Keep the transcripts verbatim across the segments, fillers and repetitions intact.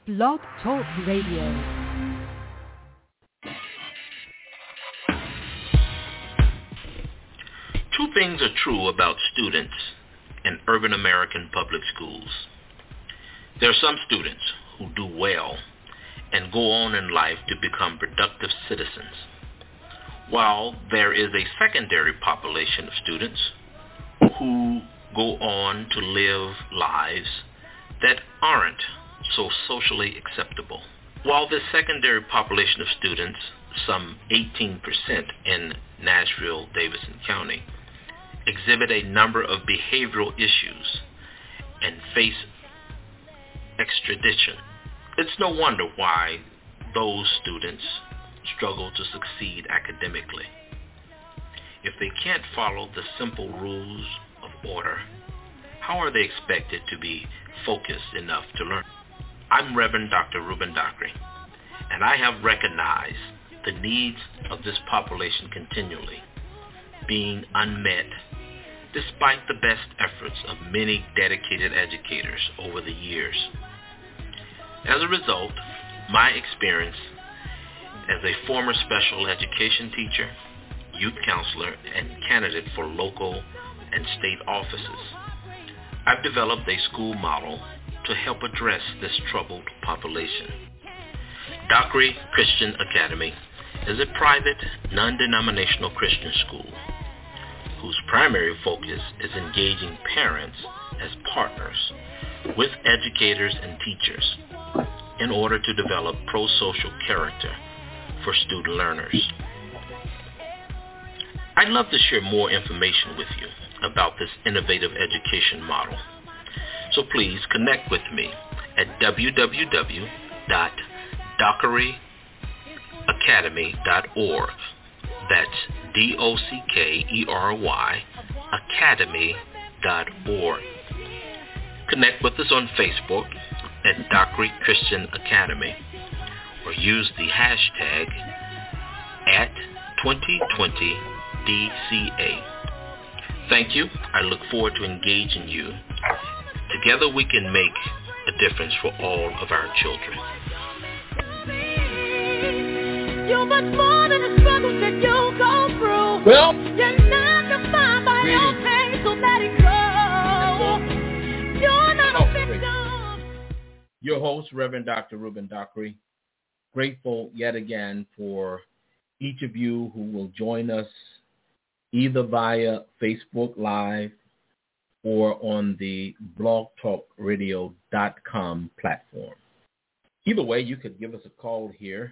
Blog Talk Radio. Two things are true about students in urban American public schools. There are some students who do well and go on in life to become productive citizens, while there is a secondary population of students who go on to live lives that aren't so socially acceptable. While this secondary population of students, some eighteen percent in Nashville, Davidson County, exhibit a number of behavioral issues and face extradition, it's no wonder why those students struggle to succeed academically. If they can't follow the simple rules of order, how are they expected to be focused enough to learn? I'm Reverend Doctor Reuben Dockery, and I have recognized the needs of this population continually being unmet despite the best efforts of many dedicated educators over the years. As a result, my experience as a former special education teacher, youth counselor, and candidate for local and state offices, I've developed a school model to help address this troubled population. Dockery Christian Academy is a private, non-denominational Christian school whose primary focus is engaging parents as partners with educators and teachers in order to develop pro-social character for student learners. I'd love to share more information with you about this innovative education model. So please connect with me at w w w dot dockery academy dot org. That's D O C K E R Y academy dot org. Connect with us on Facebook at Dockery Christian Academy, or use the hashtag at twenty twenty D C A. Thank you. I look forward to engaging you. Together we can make a difference for all of our children. You're much more than the struggles that you go through. Well, you're not defined by your pain, so let it go. You're not oh, a victim. Your host, Reverend Doctor Reuben Dockery, grateful yet again for each of you who will join us either via Facebook Live or on the blog talk radio dot com platform. Either way, you could give us a call here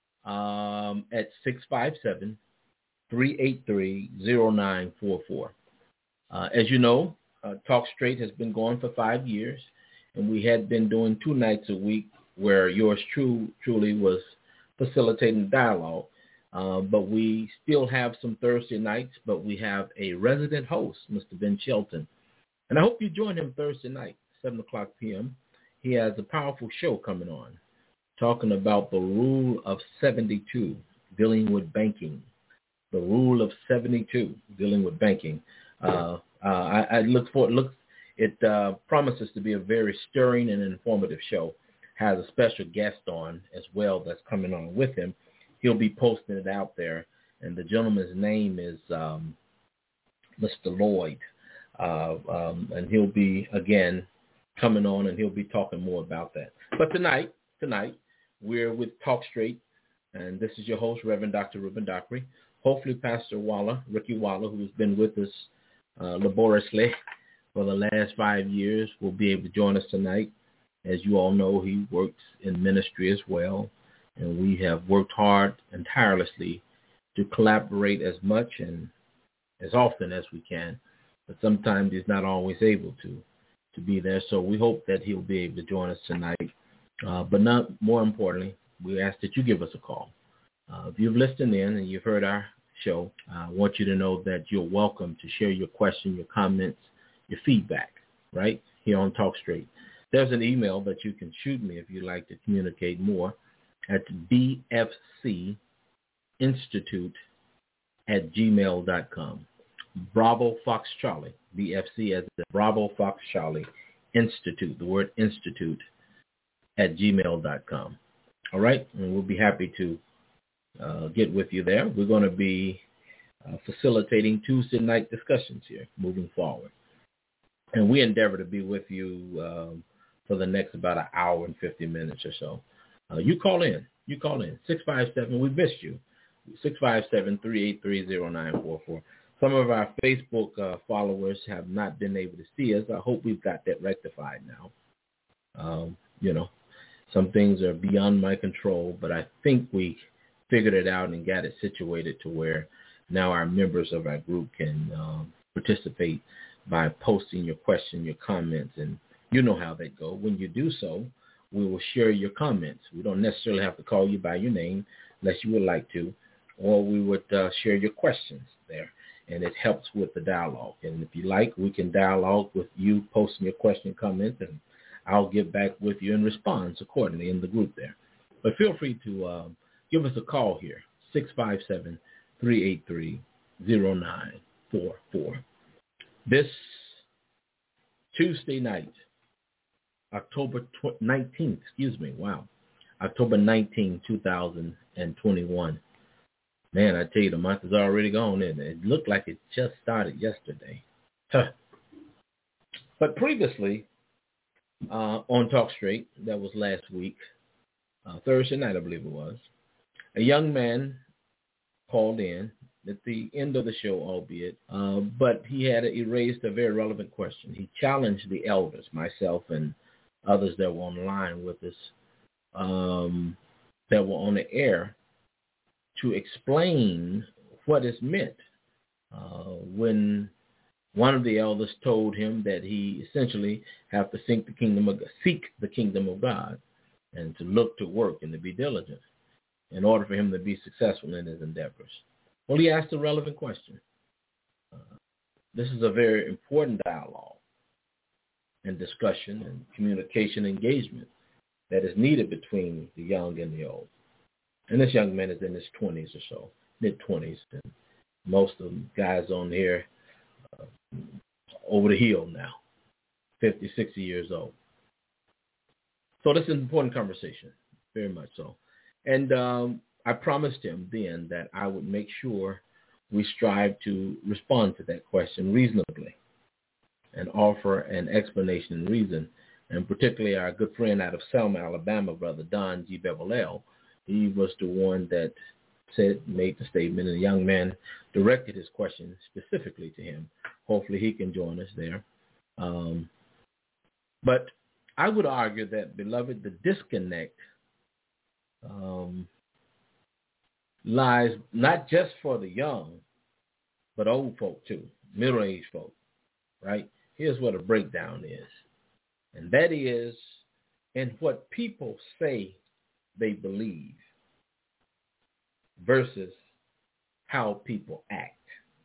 um, at six five seven, three eight three, zero nine four four. Uh, as you know, uh, Talk Straight has been going for five years, and we had been doing two nights a week where yours true, truly was facilitating dialogue. Uh, but we still have some Thursday nights, but we have a resident host, Mister Ben Shelton. And I hope you join him Thursday night, seven o'clock p.m. He has a powerful show coming on, talking about the rule of seventy-two, dealing with banking. The rule of seventy-two, dealing with banking. Uh, uh, I, I look for it. Looks, it uh, promises to be a very stirring and informative show. Has a special guest on as well that's coming on with him. He'll be posting it out there, and the gentleman's name is um, Mister Lloyd. Uh, um, and he'll be, again, coming on, and he'll be talking more about that. But tonight, tonight, we're with Talk Straight, and this is your host, Reverend Doctor Reuben Dockery. Hopefully, Pastor Waller, Ricky Waller, who's been with us uh, laboriously for the last five years, will be able to join us tonight. As you all know, he works in ministry as well, and we have worked hard and tirelessly to collaborate as much and as often as we can. But sometimes he's not always able to, to be there. So we hope that he'll be able to join us tonight. Uh, but not more importantly, we ask that you give us a call. Uh, if you've listened in and you've heard our show, I want you to know that you're welcome to share your question, your comments, your feedback, right, here on Talk Straight. There's an email that you can shoot me if you'd like to communicate more at b f c institute at gmail dot com. Bravo Fox Charlie, B F C as the Bravo Fox Charlie Institute, the word institute at gmail dot com. All right? And we'll be happy to uh, get with you there. We're going to be uh, facilitating Tuesday night discussions here moving forward. And we endeavor to be with you um, for the next about an hour and fifty minutes or so. Uh, you call in. You call in. six five seven, we missed you. six five seven, three eight three, zero nine four four. Some of our Facebook uh, followers have not been able to see us. I hope we've got that rectified now. Um, you know, some things are beyond my control, but I think we figured it out and got it situated to where now our members of our group can um, participate by posting your question, your comments, and you know how they go. When you do so, we will share your comments. We don't necessarily have to call you by your name unless you would like to, or we would uh, share your questions there, and it helps with the dialogue. And if you like, we can dialogue with you posting your question, comments, and I'll get back with you and respond accordingly in the group there. But feel free to um, give us a call here, six five seven, three eight three, zero nine four four. This Tuesday night, October nineteenth, excuse me, wow, October nineteenth, two thousand twenty-one. Man, I tell you, the month is already gone, and it looked like it just started yesterday. Huh. But previously, uh, on Talk Straight, that was last week, uh, Thursday night, I believe it was, a young man called in at the end of the show, albeit, uh, but he had he raised a very relevant question. He challenged the elders, myself and others that were on the line with us, um, that were on the air, to explain what is meant uh, when one of the elders told him that he essentially have to seek the kingdom of seek the kingdom of God and to look to work and to be diligent in order for him to be successful in his endeavors. Well, he asked a relevant question. Uh, this is a very important dialogue and discussion and communication engagement that is needed between the young and the old. And this young man is in his twenties or so, mid-twenties, and most of the guys on here uh, over the hill now, fifty, sixty years old. So this is an important conversation, very much so. And um, I promised him then that I would make sure we strive to respond to that question reasonably and offer an explanation and reason. And particularly our good friend out of Selma, Alabama, Brother Don G. Beverlell, he was the one that said, made the statement, and the young man directed his question specifically to him. Hopefully he can join us there. Um, but I would argue that, beloved, the disconnect um, lies not just for the young, but old folk too, middle-aged folk, right? Here's what a breakdown is. And that is in what people say they believe versus how people act.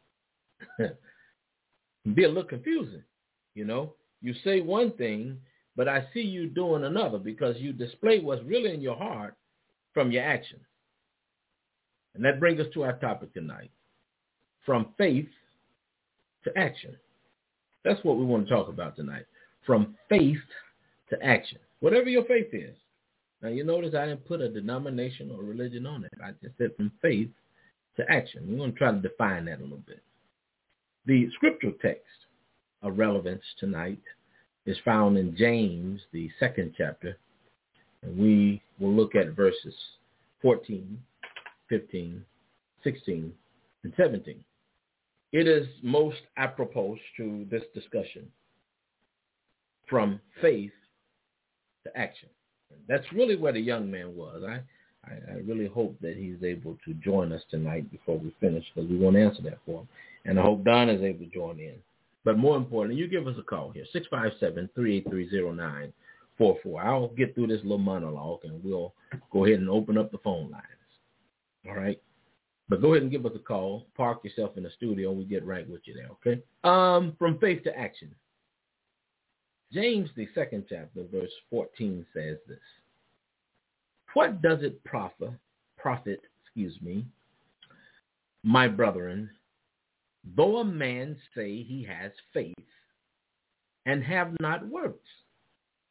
Be a little confusing, you know. You say one thing, but I see you doing another because you display what's really in your heart from your actions. And that brings us to our topic tonight, from faith to action. That's what we want to talk about tonight, from faith to action, whatever your faith is. Now, you notice I didn't put a denomination or religion on it. I just said from faith to action. We're going to try to define that a little bit. The scriptural text of relevance tonight is found in James, the second chapter, and we will look at verses fourteen, fifteen, sixteen, and seventeen. It is most apropos to this discussion, from faith to action. That's really where the young man was. I, I, I really hope that he's able to join us tonight before we finish, because we want to answer that for him. And I hope Don is able to join in. But more importantly, you give us a call here, six five seven, three eight three, zero nine four four. I'll get through this little monologue, and we'll go ahead and open up the phone lines. All right? But go ahead and give us a call. Park yourself in the studio, and we get right with you there, okay? Um, from faith to action. James, the second chapter, verse fourteen says this. What does it profit, profit, excuse me, my brethren, though a man say he has faith and have not works?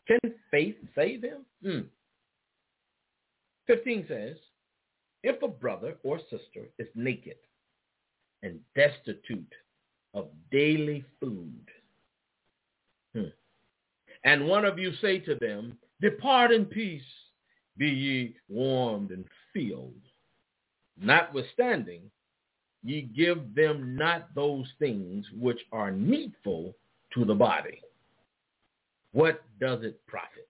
Can faith save him? Hmm. fifteen says, if a brother or sister is naked and destitute of daily food, hmm, and one of you say to them, depart in peace, be ye warmed and filled, notwithstanding, ye give them not those things which are needful to the body, what does it profit?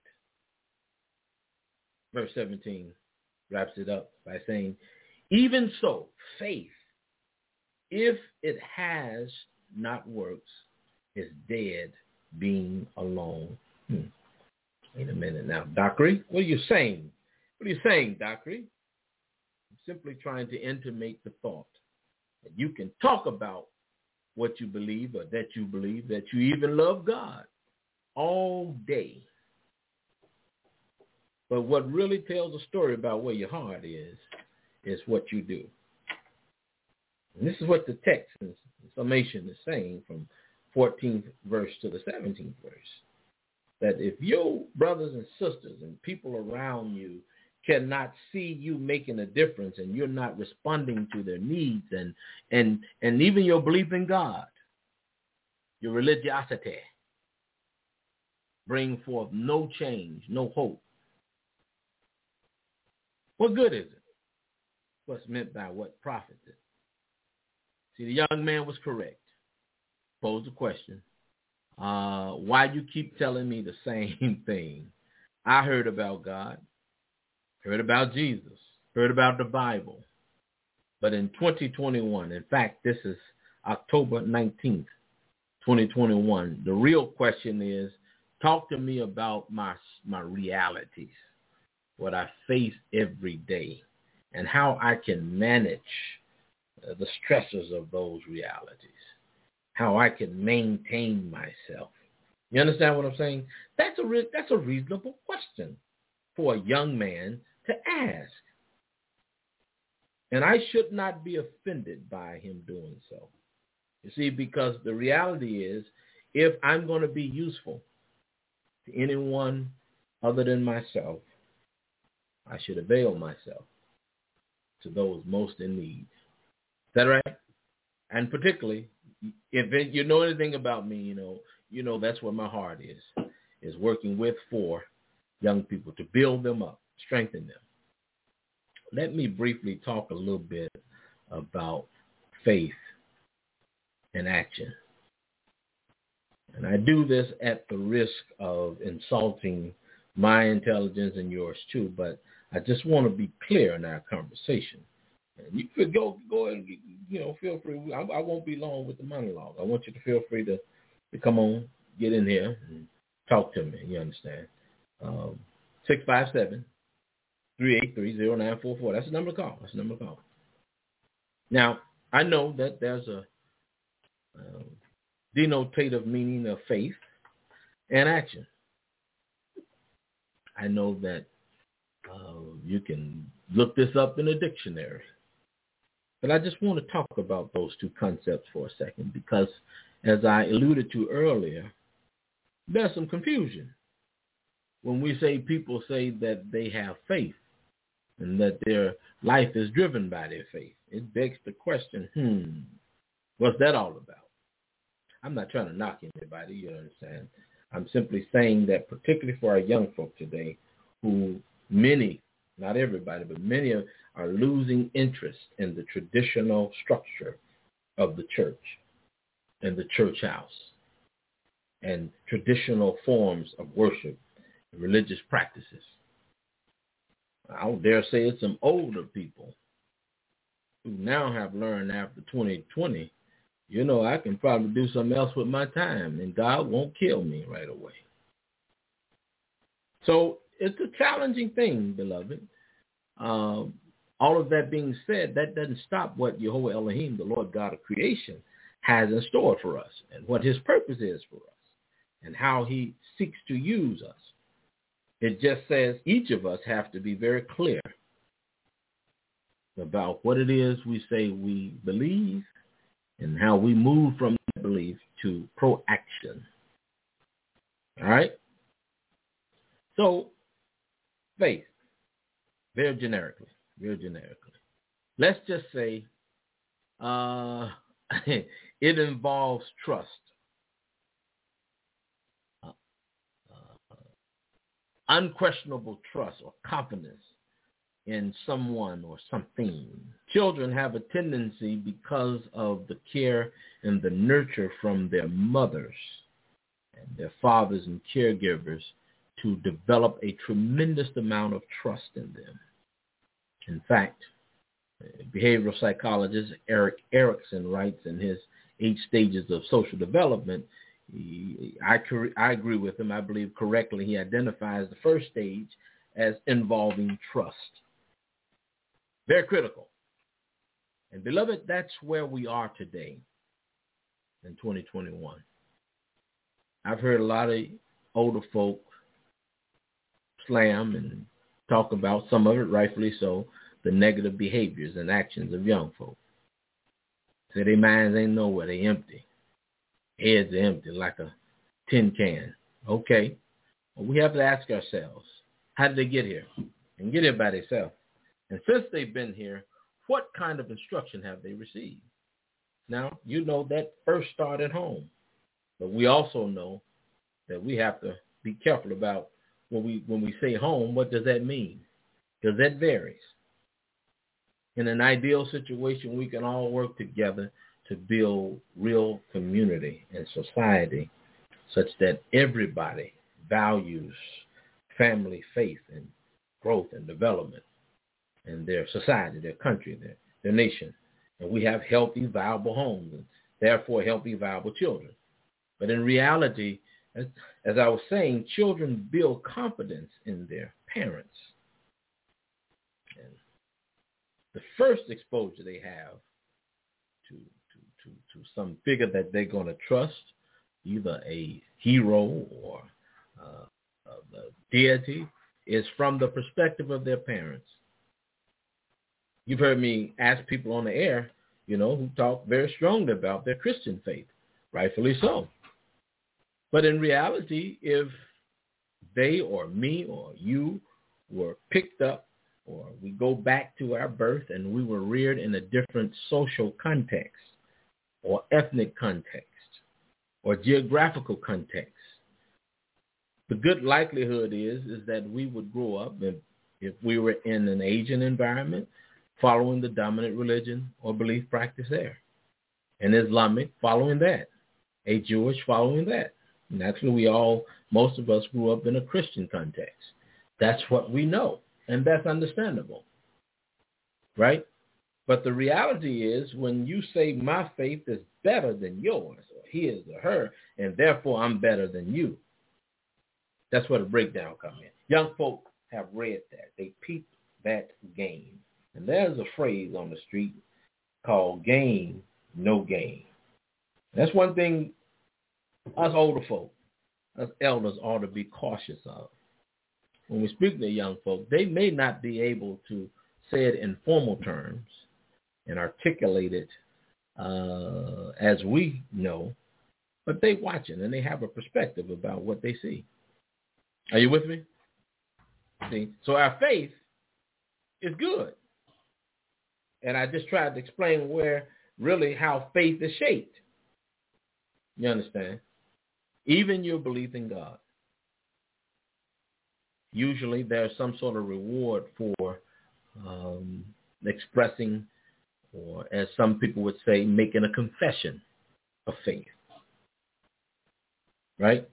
Verse seventeen wraps it up by saying, even so, faith, if it has not works, is dead being alone. Hmm. Wait a minute now, Dockery, what are you saying? What are you saying, Dockery? I'm simply trying to intimate the thought that you can talk about what you believe or that you believe, that you even love God all day. But what really tells a story about where your heart is, is what you do. And this is what the text in summation is saying from fourteenth verse to the seventeenth verse. That if your brothers and sisters and people around you cannot see you making a difference and you're not responding to their needs and and and even your belief in God, your religiosity, bring forth no change, no hope, what good is it? What's meant by what profits it? See, the young man was correct. Posed the question, uh, why you keep telling me the same thing? I heard about God, heard about Jesus, heard about the Bible. But in twenty twenty-one, in fact, this is October nineteenth, twenty twenty-one, the real question is, talk to me about my my realities, what I face every day, and how I can manage uh, the stresses of those realities, how I can maintain myself. You understand what I'm saying? That's a re- that's a reasonable question for a young man to ask. And I should not be offended by him doing so. You see, because the reality is, if I'm going to be useful to anyone other than myself, I should avail myself to those most in need. Is that right? And particularly, if it, you know anything about me, you know, you know that's where my heart is, is working with for young people to build them up, strengthen them. Let me briefly talk a little bit about faith and action. And I do this at the risk of insulting my intelligence and yours too, but I just want to be clear in our conversation. And you could go, go and, you know, feel free. I, I won't be long with the monologue. I want you to feel free to, to come on, get in here, and talk to me. You understand? Um, six five seven, three eight three, zero nine four four. That's the number to call. That's the number to call. Now, I know that there's a um, denotative meaning of faith and action. I know that uh, you can look this up in a dictionary. But I just want to talk about those two concepts for a second because, as I alluded to earlier, there's some confusion when we say people say that they have faith and that their life is driven by their faith. It begs the question, hmm, what's that all about? I'm not trying to knock anybody, you understand. I'm simply saying that particularly for our young folk today, who many, not everybody, but many are, are losing interest in the traditional structure of the church and the church house and traditional forms of worship and religious practices. I would dare say it's some older people who now have learned after twenty twenty, you know, I can probably do something else with my time and God won't kill me right away. So it's a challenging thing, beloved. Um, all of that being said, that doesn't stop what Yehovah Elohim, the Lord God of creation, has in store for us and what his purpose is for us and how he seeks to use us. It just says each of us have to be very clear about what it is we say we believe and how we move from belief to proaction. All right? So, faith, very generically, very generically. Let's just say uh, it involves trust. Uh, uh, unquestionable trust or confidence in someone or something. Children have a tendency, because of the care and the nurture from their mothers and their fathers and caregivers, to develop a tremendous amount of trust in them. In fact, behavioral psychologist Erik Erikson writes in his Eight Stages of Social Development, he, I, I agree with him, I believe correctly, he identifies the first stage as involving trust. Very critical. And beloved, that's where we are today in twenty twenty-one. I've heard a lot of older folk slam and talk about, some of it rightfully so, the negative behaviors and actions of young folk. Say their minds ain't nowhere, they empty. Heads are empty like a tin can. Okay. Well, we have to ask ourselves, how did they get here? And get here by themselves. And since they've been here, what kind of instruction have they received? Now, you know that first started at home. But we also know that we have to be careful about when we when we say home, what does that mean? Because that varies. In an ideal situation, we can all work together to build real community and society such that everybody values family, faith, and growth and development in their society, their country, their, their nation. And we have healthy, viable homes and therefore healthy, viable children. But in reality, as, as I was saying, children build confidence in their parents. And the first exposure they have to, to, to, to some figure that they're going to trust, either a hero or uh, uh, the deity, is from the perspective of their parents. You've heard me ask people on the air, you know, who talk very strongly about their Christian faith, rightfully so. But in reality, if they or me or you were picked up, or we go back to our birth and we were reared in a different social context or ethnic context or geographical context, the good likelihood is, is that we would grow up, if, if we were in an Asian environment, following the dominant religion or belief practice there. An Islamic following that. A Jewish following that. Naturally, we all, most of us grew up in a Christian context. That's what we know, and that's understandable, right? But the reality is, when you say my faith is better than yours, or his or her, and therefore I'm better than you, that's where the breakdown comes in. Young folk have read that. They peeped that game. And there's a phrase on the street called gain, no gain. That's one thing us older folk, us elders ought to be cautious of. When we speak to young folk, they may not be able to say it in formal terms and articulate it uh, as we know, but they watching and they have a perspective about what they see. Are you with me? See, so our faith is good. And I just tried to explain where really how faith is shaped. You understand? Even your belief in God. Usually there's some sort of reward for um, expressing, or as some people would say, making a confession of faith. Right?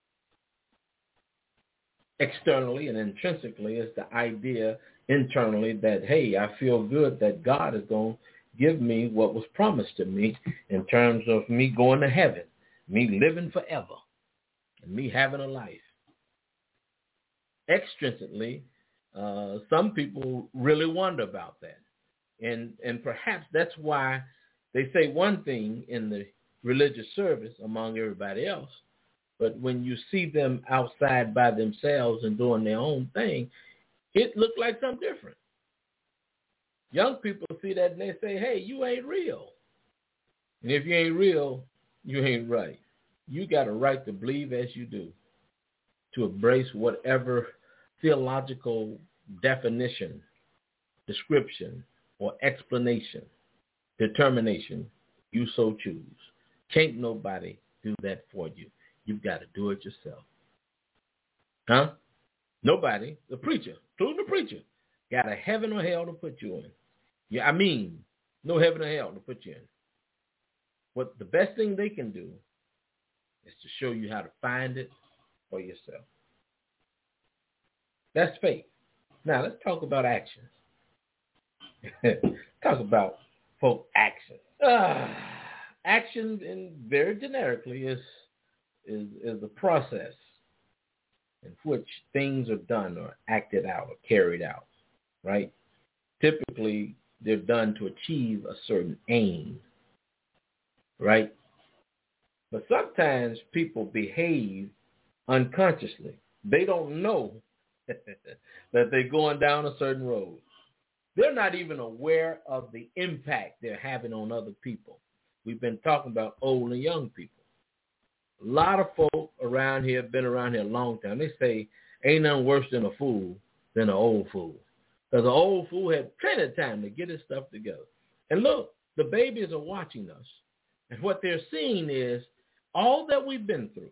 Externally and intrinsically is the idea internally that, hey, I feel good that God is going to give me what was promised to me in terms of me going to heaven, me living forever, and me having a life. Extrinsically, uh, some people really wonder about that. And, and perhaps that's why they say one thing in the religious service among everybody else, but when you see them outside by themselves and doing their own thing, it looked like something different. Young people see that and they say, hey, you ain't real. And if you ain't real, you ain't right. You got a right to believe as you do, to embrace whatever theological definition, description, or explanation, determination you so choose. Can't nobody do that for you. You've got to do it yourself. Huh? Nobody, the preacher, including the preacher, got a heaven or hell to put you in. Yeah, I mean, no heaven or hell to put you in. What the best thing they can do is to show you how to find it for yourself. That's faith. Now, let's talk about actions. Talk about, folk, actions. Uh, actions, in very generically, is, is, is the process in which things are done or acted out or carried out, right? Typically, they're done to achieve a certain aim, right? But sometimes people behave unconsciously. They don't know that they're going down a certain road. They're not even aware of the impact they're having on other people. We've been talking about old and young people. A lot of folk around here have been around here a long time. They say ain't nothing worse than a fool than an old fool. Because an old fool had plenty of time to get his stuff together. And look, the babies are watching us. And what they're seeing is all that we've been through,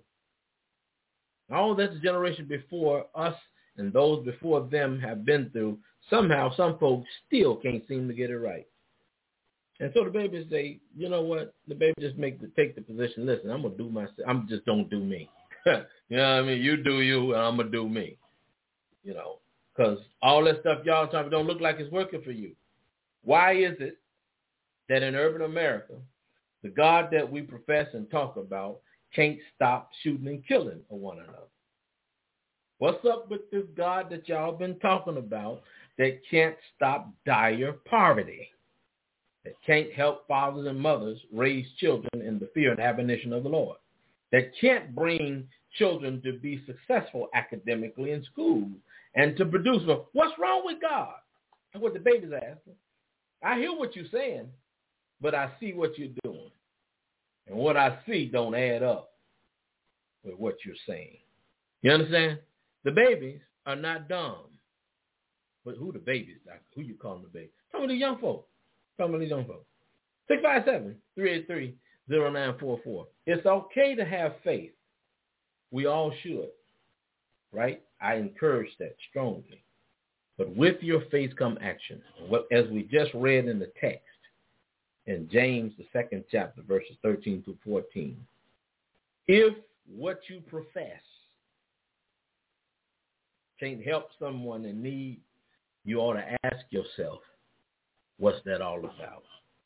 all that the generation before us and those before them have been through, somehow some folks still can't seem to get it right. And so the babies say, you know what? The baby just make the, take the position, listen, I'm going to do myself. I'm just don't do me. You know what I mean? You do you, and I'm going to do me. You know, because all that stuff y'all talking don't look like it's working for you. Why is it that in urban America, the God that we profess and talk about can't stop shooting and killing of one another? What's up with this God that y'all been talking about that can't stop dire poverty, that can't help fathers and mothers raise children in the fear and admonition of the Lord, that can't bring children to be successful academically in school and to produce? Well, what's wrong with God? That's what the baby's asking. I hear what you're saying, but I see what you're doing. And what I see don't add up with what you're saying. You understand? The babies are not dumb. But who the babies, doctor? Who you calling the baby? Tell me the young folk. Tell me the young folk. six five seven, three eight three, zero nine four four. It's okay to have faith. We all should, right? I encourage that strongly. But with your faith come action. What, as we just read in the text, in James, the second chapter, verses thirteen through fourteen. If what you profess can't help someone in need, you ought to ask yourself, what's that all about?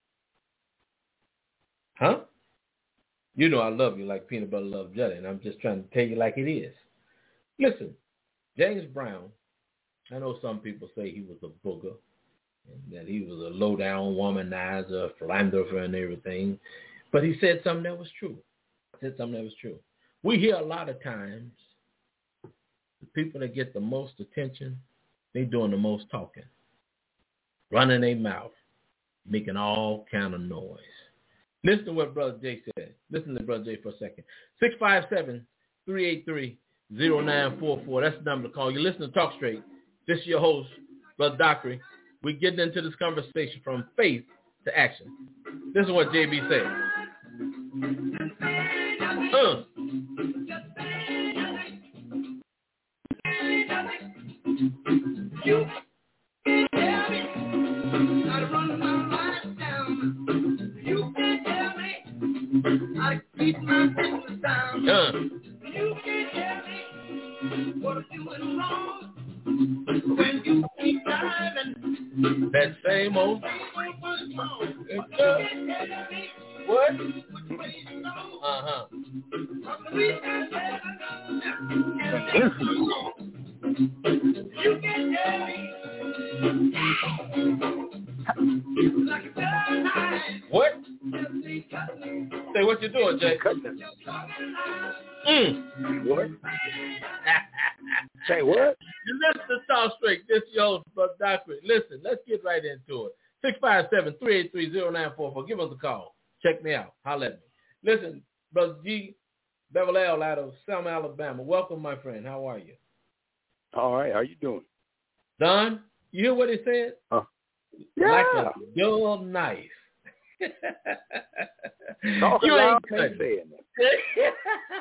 Huh? You know I love you like peanut butter loves jelly, and I'm just trying to tell you like it is. Listen, James Brown, I know some people say he was a booger, and that he was a low-down womanizer, philanderer and everything, but he said something that was true. He said something that was true. We hear a lot of times the people that get the most attention, they doing the most talking, running their mouth, making all kind of noise. Listen to what Brother Jay said. Listen to Brother Jay for a second. six five seven, three eight three, zero nine four four. That's the number to call. You listen to Talk Straight. This is your host, Brother Dockery. We're getting into this conversation from faith to action. This is what J B said. Uh. You can't tell me how to run my life down. You can't tell me how to keep my business down. Uh. You can't tell me what I'm doing wrong when you keep driving that same old what? Uh-huh. You can tell me. What? Say what you doing, Jay? Mm. What? Say what? You listen to Talk Straight. This is your host, Brother Dockery. Listen, let's get right into it. six five seven, three eight three, zero nine four four. Give us a call. Check me out. Holler at me. Listen, Brother G, Beverly L. out of Selma, Alabama. Welcome, my friend. How are you? All right. How you doing? Don, you hear what he said? Uh, yeah. Like a dull knife. Talking you loud, ain't ain't saying that.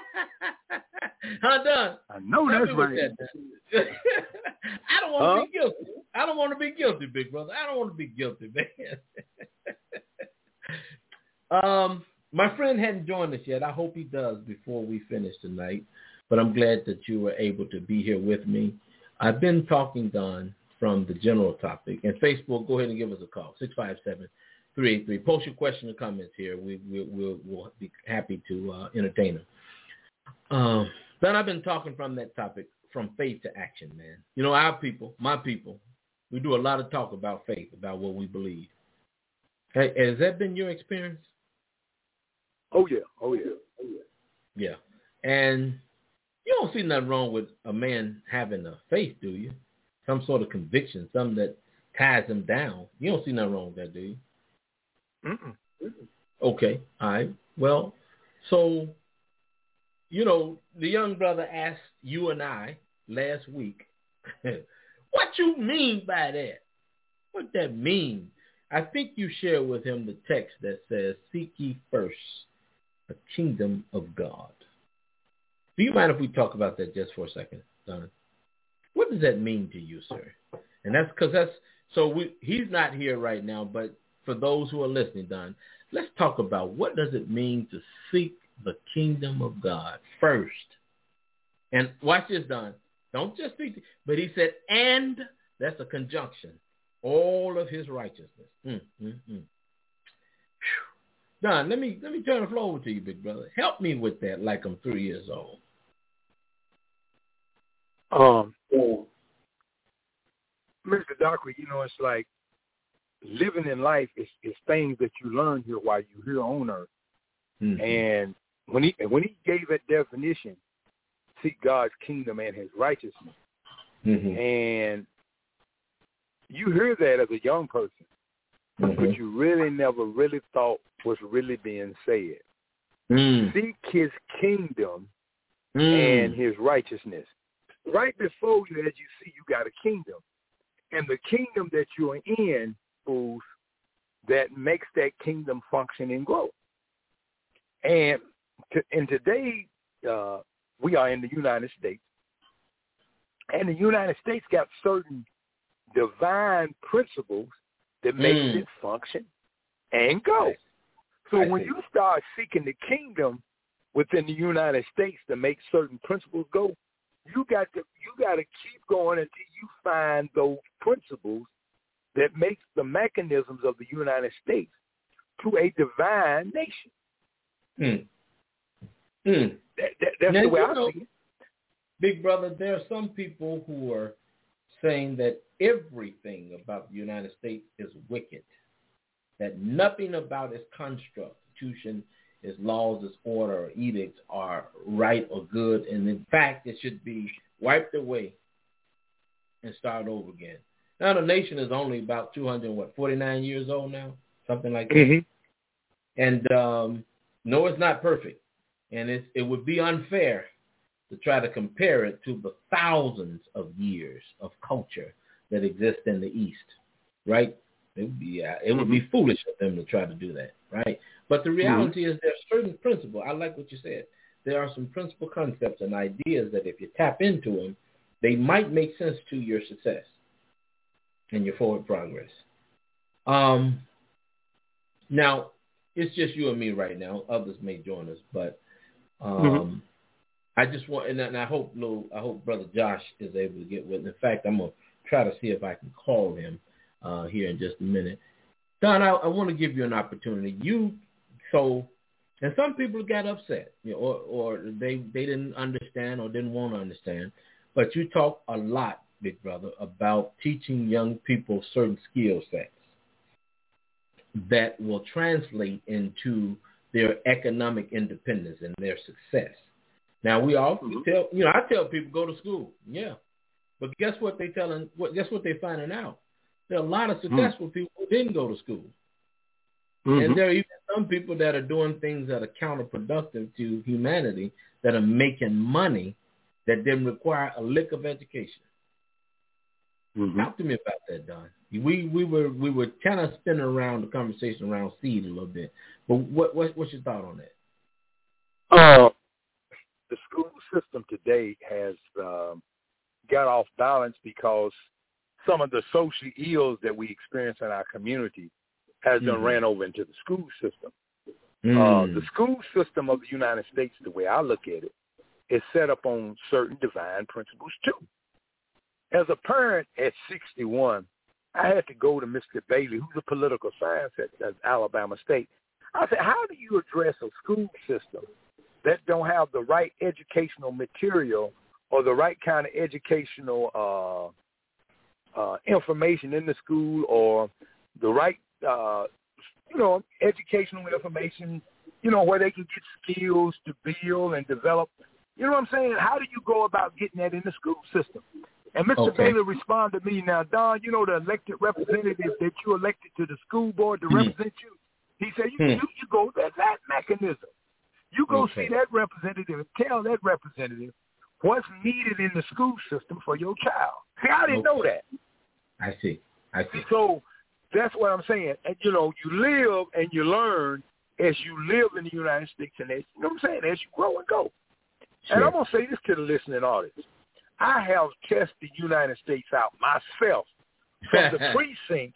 Huh, Don? I know that's right. That, I don't want to huh? be guilty. I don't want to be guilty, big brother. I don't want to be guilty, man. um, my friend hadn't joined us yet. I hope he does before we finish tonight. But I'm glad that you were able to be here with me. I've been talking, Don, from the general topic. And Facebook, go ahead and give us a call, six five seven, three eight three. Post your question or comments here. We, we, we'll, we'll be happy to uh, entertain them. Um, Don, I've been talking from that topic, from faith to action, man. You know, our people, my people, we do a lot of talk about faith, about what we believe. Hey, has that been your experience? Oh, yeah. Oh, yeah. Oh, Yeah. yeah. And you don't see nothing wrong with a man having a faith, do you? Some sort of conviction, something that ties him down. You don't see nothing wrong with that, do you? Mm-mm. Mm-mm. Okay. All right. Well, so, you know, the young brother asked you and I last week, what you mean by that? What that mean? I think you shared with him the text that says, seek ye first the kingdom of God. Do you mind if we talk about that just for a second, Don? What does that mean to you, sir? And that's because that's, so we, he's not here right now, but for those who are listening, Don, let's talk about what does it mean to seek the kingdom of God first. And watch this, Don. Don't just seek, but he said, and that's a conjunction, all of his righteousness. Mm, mm, mm. Don, let me let me turn the floor over to you, big brother. Help me with that like I'm three years old. Um, Mister Dockery, you know, it's like living in life is, is things that you learn here while you're here on earth. Mm-hmm. And when he when he gave that definition, seek God's kingdom and his righteousness, mm-hmm. and you hear that as a young person, mm-hmm. but you really never really thought was really being said. Mm. Seek his kingdom mm. and his righteousness. Right before you, as you see, you got a kingdom. And the kingdom that you're in, fools, that makes that kingdom function and grow. And, to, and today, uh, we are in the United States. And the United States got certain divine principles that makes mm. it function and go. So I when see. you start seeking the kingdom within the United States to make certain principles go, you got to you got to keep going until you find those principles that makes the mechanisms of the United States to a divine nation. Mm. Mm. That, that, that's now, the way I know, see it. Big brother, there are some people who are saying that everything about the United States is wicked, that nothing about its constitution, its laws, its order, or edicts are right or good, and in fact, it should be wiped away and start over again. Now, the nation is only about two hundred, what, forty-nine years old now? Something like that. Mm-hmm. And um, no, it's not perfect. And it's, it would be unfair to try to compare it to the thousands of years of culture that exist in the East, right? It would be uh, it would be foolish of them to try to do that, right? But the reality mm-hmm. is there are certain principles. I like what you said. There are some principal concepts and ideas that if you tap into them, they might make sense to your success and your forward progress. Um, now, it's just you and me right now. Others may join us, but um, mm-hmm. I just want, and I hope, little, I hope Brother Josh is able to get with. In fact, I'm gonna try to see if I can call him uh, here in just a minute. Don, I, I want to give you an opportunity. You so, and some people got upset, you know, or or they they didn't understand or didn't want to understand. But you talk a lot, big brother, about teaching young people certain skill sets that will translate into their economic independence and their success. Now, we all mm-hmm. tell, you know, I tell people go to school, yeah. But guess what they telling, what, guess what they're finding out? There are a lot of successful mm. people who didn't go to school. Mm-hmm. And there are even some people that are doing things that are counterproductive to humanity that are making money that didn't require a lick of education. Mm-hmm. Talk to me about that, Don. We we were we were kind of spinning around the conversation around seed a little bit, but what, what what's your thought on that? Uh, the school system today has um, got off balance because some of the social ills that we experience in our community has been mm-hmm. ran over into the school system. Mm. Uh, the school system of the United States, the way I look at it, is set up on certain divine principles too. As a parent at sixty-one, I had to go to Mister Bailey, who's a political science at, at Alabama State. I said, how do you address a school system that don't have the right educational material or the right kind of educational uh, uh, information in the school or the right, uh, you know, educational information, you know, where they can get skills to build and develop. You know what I'm saying? How do you go about getting that in the school system? And Mister Okay. Bailey responded to me, now, Don, you know the elected representatives that you elected to the school board to hmm. represent you? He said, you, hmm. you, you go to that mechanism. You go okay. see that representative and tell that representative what's needed in the school system for your child. See, I didn't okay. know that. I see. I see. So that's what I'm saying. And, you know, you live and you learn as you live in the United States, and as, you know what I'm saying, as you grow and go. Sure. And I'm going to say this to the listening audience. I have tested the United States out myself from the precinct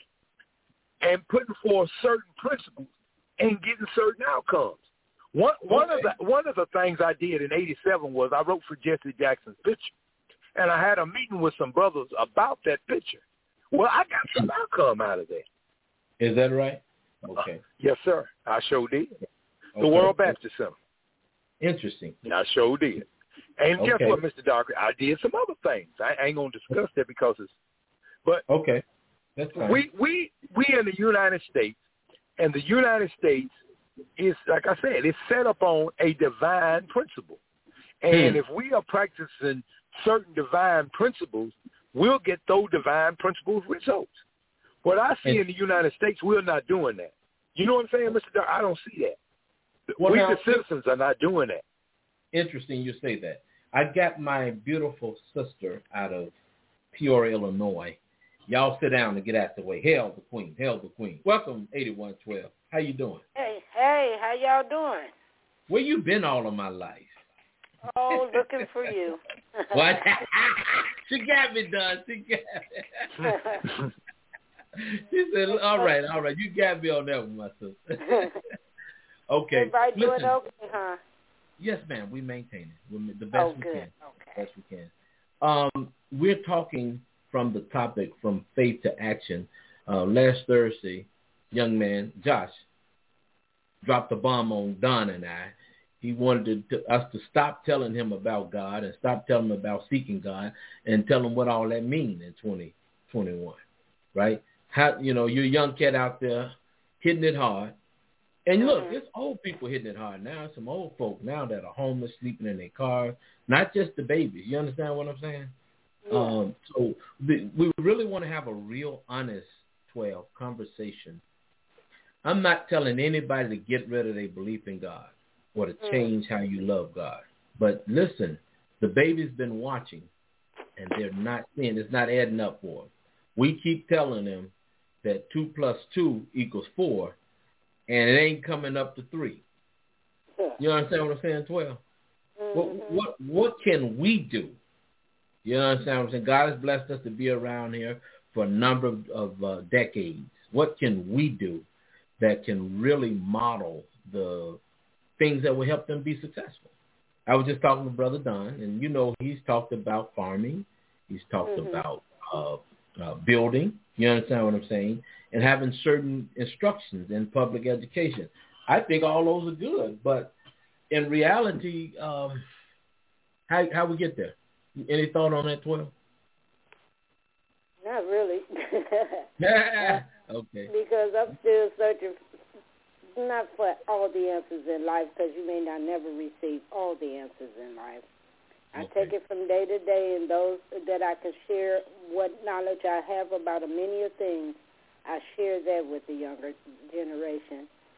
and putting forth certain principles and getting certain outcomes. One one okay. of the one of the things I did in eighty-seven was I wrote for Jesse Jackson's picture, and I had a meeting with some brothers about that picture. Well, I got some outcome out of that. Is that right? Okay. Uh, yes, sir. I sure did. Okay. The World Baptist Center. Interesting. I sure did. And okay. guess what, Mister Darker? I did some other things. I ain't gonna discuss that because it's. But okay, that's fine. We we we in the United States, and the United States is, like I said, it's set up on a divine principle, and hmm. if we are practicing certain divine principles, we'll get those divine principles results. What I see and, in the United States, we're not doing that. You know what I'm saying, Mister Darker? I don't see that. Well, we now, the citizens are not doing that. Interesting you say that. I got my beautiful sister out of Peoria, Illinois. Y'all sit down and get out the way. Hail the Queen. Hail the Queen. Welcome, eighty-one twelve. How you doing? Hey, hey, how y'all doing? Where you been all of my life? Oh, looking for you. What? She got me done. She got me. She said, all right, all right. You got me on that one, my sister. Okay. Everybody Listen. doing okay, huh? Yes, ma'am. We maintain it. We're the best oh, we good. can. Okay. Best we can. Um, we're talking from the topic from faith to action. Uh, last Thursday, young man Josh dropped the bomb on Don and I. He wanted to, to, us to stop telling him about God and stop telling him about seeking God and tell him what all that means in twenty twenty-one, right? How, you know, you're a young cat out there hitting it hard. And look, it's old people hitting it hard now. Some old folk now that are homeless, sleeping in their cars, not just the babies. You understand what I'm saying? Yeah. Um, so the, we really want to have a real honest twelve conversation. I'm not telling anybody to get rid of their belief in God or to change how you love God. But listen, the baby's been watching, and they're not seeing. It's not adding up for them. We keep telling them that two plus two equals four, and it ain't coming up to three. You understand what I'm saying, twelve? Mm-hmm. What, what what can we do? You understand what I'm saying? God has blessed us to be around here for a number of, of uh, decades. What can we do that can really model the things that will help them be successful? I was just talking to Brother Don, and you know he's talked about farming. He's talked mm-hmm. about uh, uh, building. You understand what I'm saying? And having certain instructions in public education. I think all those are good, but in reality, um, how how we get there? Any thought on that, twelve? Not really. Okay. Because I'm still searching, not for all the answers in life, because you may not never receive all the answers in life. I okay. take it from day to day, and those that I can share what knowledge I have about a many of things, I share that with the younger generation.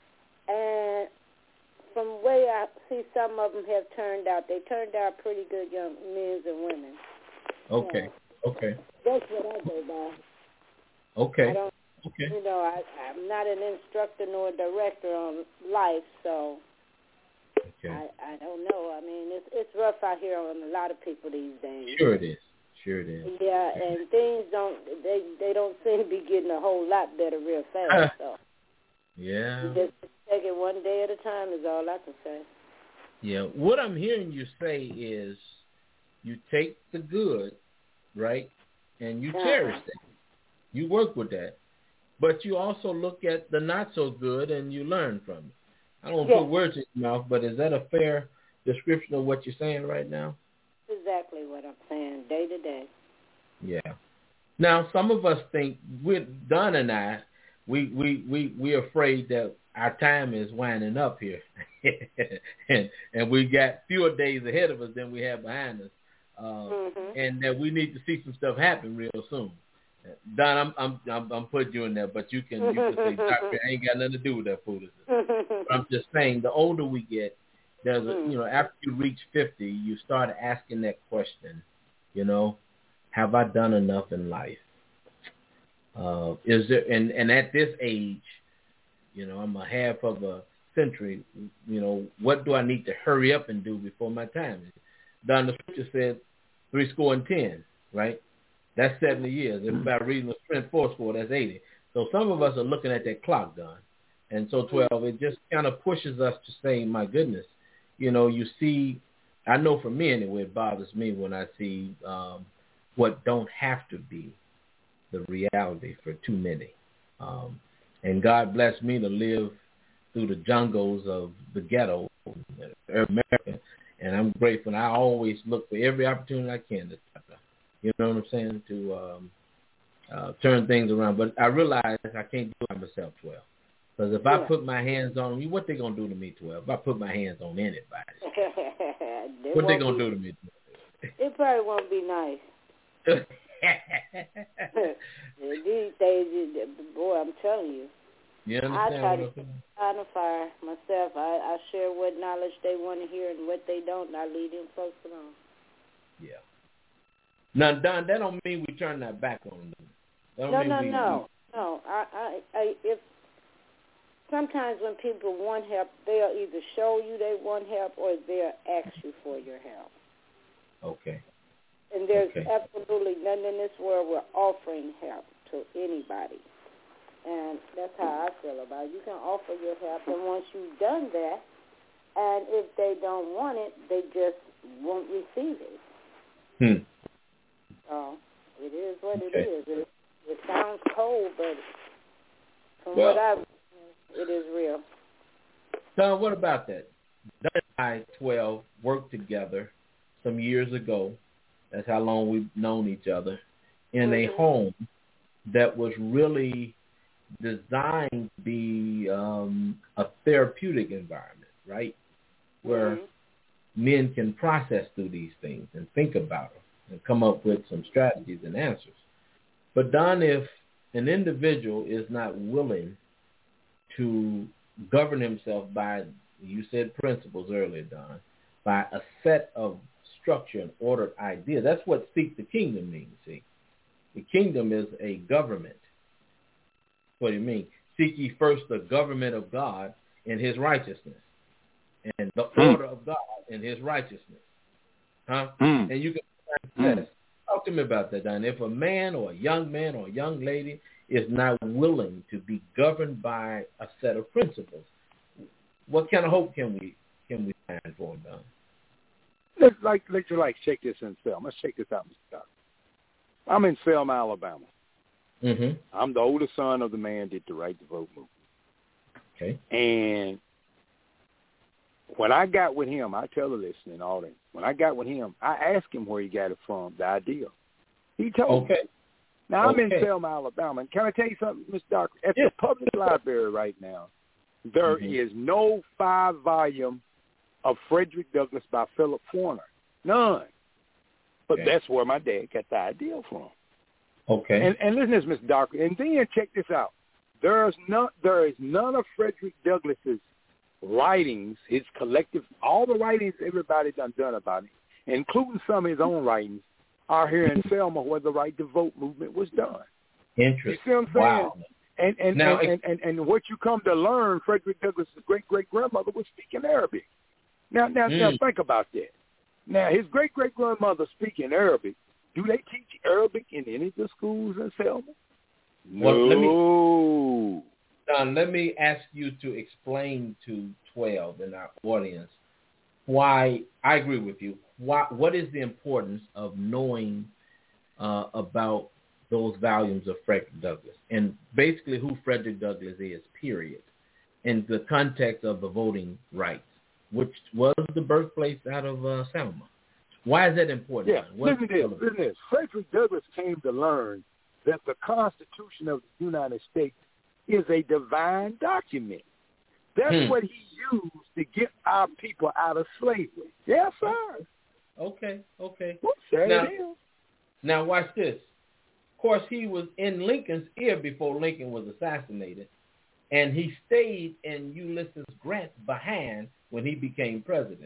And from the way I see, some of them have turned out. They turned out pretty good young men and women. Okay. So okay. That's what I go by. Okay. I don't, okay. You know, I, I'm not an instructor nor a director on life, so okay. I, I don't know. I mean, it's it's rough out here on a lot of people these days. Sure it is. Sure it is. Yeah, and things don't they they don't seem to be getting a whole lot better real fast. So yeah. You just take it one day at a time is all I can say. Yeah. What I'm hearing you say is you take the good, right, and you uh-huh. cherish that. You work with that. But you also look at the not so good and you learn from it. I don't yes. put words in your mouth, but is that a fair description of what you're saying right now? Exactly what I'm saying, day to day. Yeah. Now, some of us think, we're, Don and I, we we we we're afraid that our time is winding up here, and and we got fewer days ahead of us than we have behind us, uh, mm-hmm. and that we need to see some stuff happen real soon. Don, I'm I'm I'm, I'm putting you in there, but you can you can say, Doctor, I ain't got nothing to do with that foolishness. But I'm just saying, the older we get, there's a, you know, after you reach fifty, you start asking that question, you know, have I done enough in life? Uh, is there, and, and at this age, you know, I'm a half of a century, you know, what do I need to hurry up and do before my time is? Don, the scripture said three score and ten, right? That's seventy years. If by reason of strength, four score, that's eighty. So some of us are looking at that clock, Don. And so twelve, it just kind of pushes us to say, my goodness, you know, you see, I know for me anyway, it bothers me when I see um, what don't have to be the reality for too many. Um, and God bless me to live through the jungles of the ghetto, America, and I'm grateful. And I always look for every opportunity I can to, you know what I'm saying, to um, uh, turn things around. But I realize I can't do it myself, twelve. Because if yeah. I put my hands on them, what they going to do to me, twelve? If I put my hands on anybody, they what they going to do to me? It probably won't be nice. These days, boy, I'm telling you. You understand I try what to I'm identify myself. I, I share what knowledge they want to hear and what they don't, and I lead them folks along. Yeah. Now, Don, that don't mean we turn our back on them. That don't no, mean no, we, no, we... no. I, I, I, if sometimes when people want help, they'll either show you they want help or they'll ask you for your help. Okay. And there's okay. absolutely nothing in this world we're offering help to anybody. And that's how I feel about it. You can offer your help, and once you've done that, and if they don't want it, they just won't receive it. Hmm. So it is what okay. it is. It, it sounds cold, but from well, what I've it is real. Don, what about that? Don and I, twelve, worked together some years ago. That's how long we've known each other, in mm-hmm. a home that was really designed to be um, a therapeutic environment, right? Where mm-hmm. men can process through these things and think about them and come up with some strategies and answers. But Don, if an individual is not willing to govern himself by, you said principles earlier, Don, by a set of structure and ordered idea. That's what seek the kingdom means, see. The kingdom is a government. What do you mean? Seek ye first the government of God and his righteousness. And the mm. order of God and his righteousness. Huh? Mm. And you can mm. talk to me about that, Don. If a man or a young man or a young lady is not willing to be governed by a set of principles, what kind of hope can we can we find for them, Don? Let's like let's like check this in Selma. Let's check this out, Mister Doctor. I'm in Selma, Alabama. Mm-hmm. I'm the oldest son of the man that did the Right to Vote movement. Okay. And when I got with him, I tell the listener and all that. When I got with him, I asked him where he got it from, the idea. He told okay. me. Now, okay. I'm in Selma, Alabama. And can I tell you something, Mister Doctor? At yes. the public library right now, there mm-hmm. is no five-volume of Frederick Douglass by Philip Warner. None. But okay. that's where my dad got the idea from. Okay. And, and listen to this, Mister Doctor. And then check this out. There's no, there is none of Frederick Douglass's writings, his collective, all the writings everybody done done about him, including some of his own writings, are here in Selma where the right to vote movement was done. Interesting. You see what I'm saying? Wow. And and, now, and, and, and and what you come to learn, Frederick Douglass' great-great-grandmother was speaking Arabic. Now, now, mm. now think about that. Now, his great-great-grandmother speaking Arabic, do they teach Arabic in any of the schools in Selma? No. Well, let me, Don, let me ask you to explain to twelve in our audience why, I agree with you, why, what is the importance of knowing uh, about those volumes of Frederick Douglass and basically who Frederick Douglass is, period, in the context of the voting rights, which was the birthplace out of uh, Selma. Why is that important? Yeah, listen to this, listen to this. Frederick Douglass came to learn that the Constitution of the United States is a divine document. That's hmm. what he used to get our people out of slavery. Yes, sir. Okay, okay. What's that? Now, now, watch this. Of course, he was in Lincoln's ear before Lincoln was assassinated, and he stayed in Ulysses Grant's behind when he became president.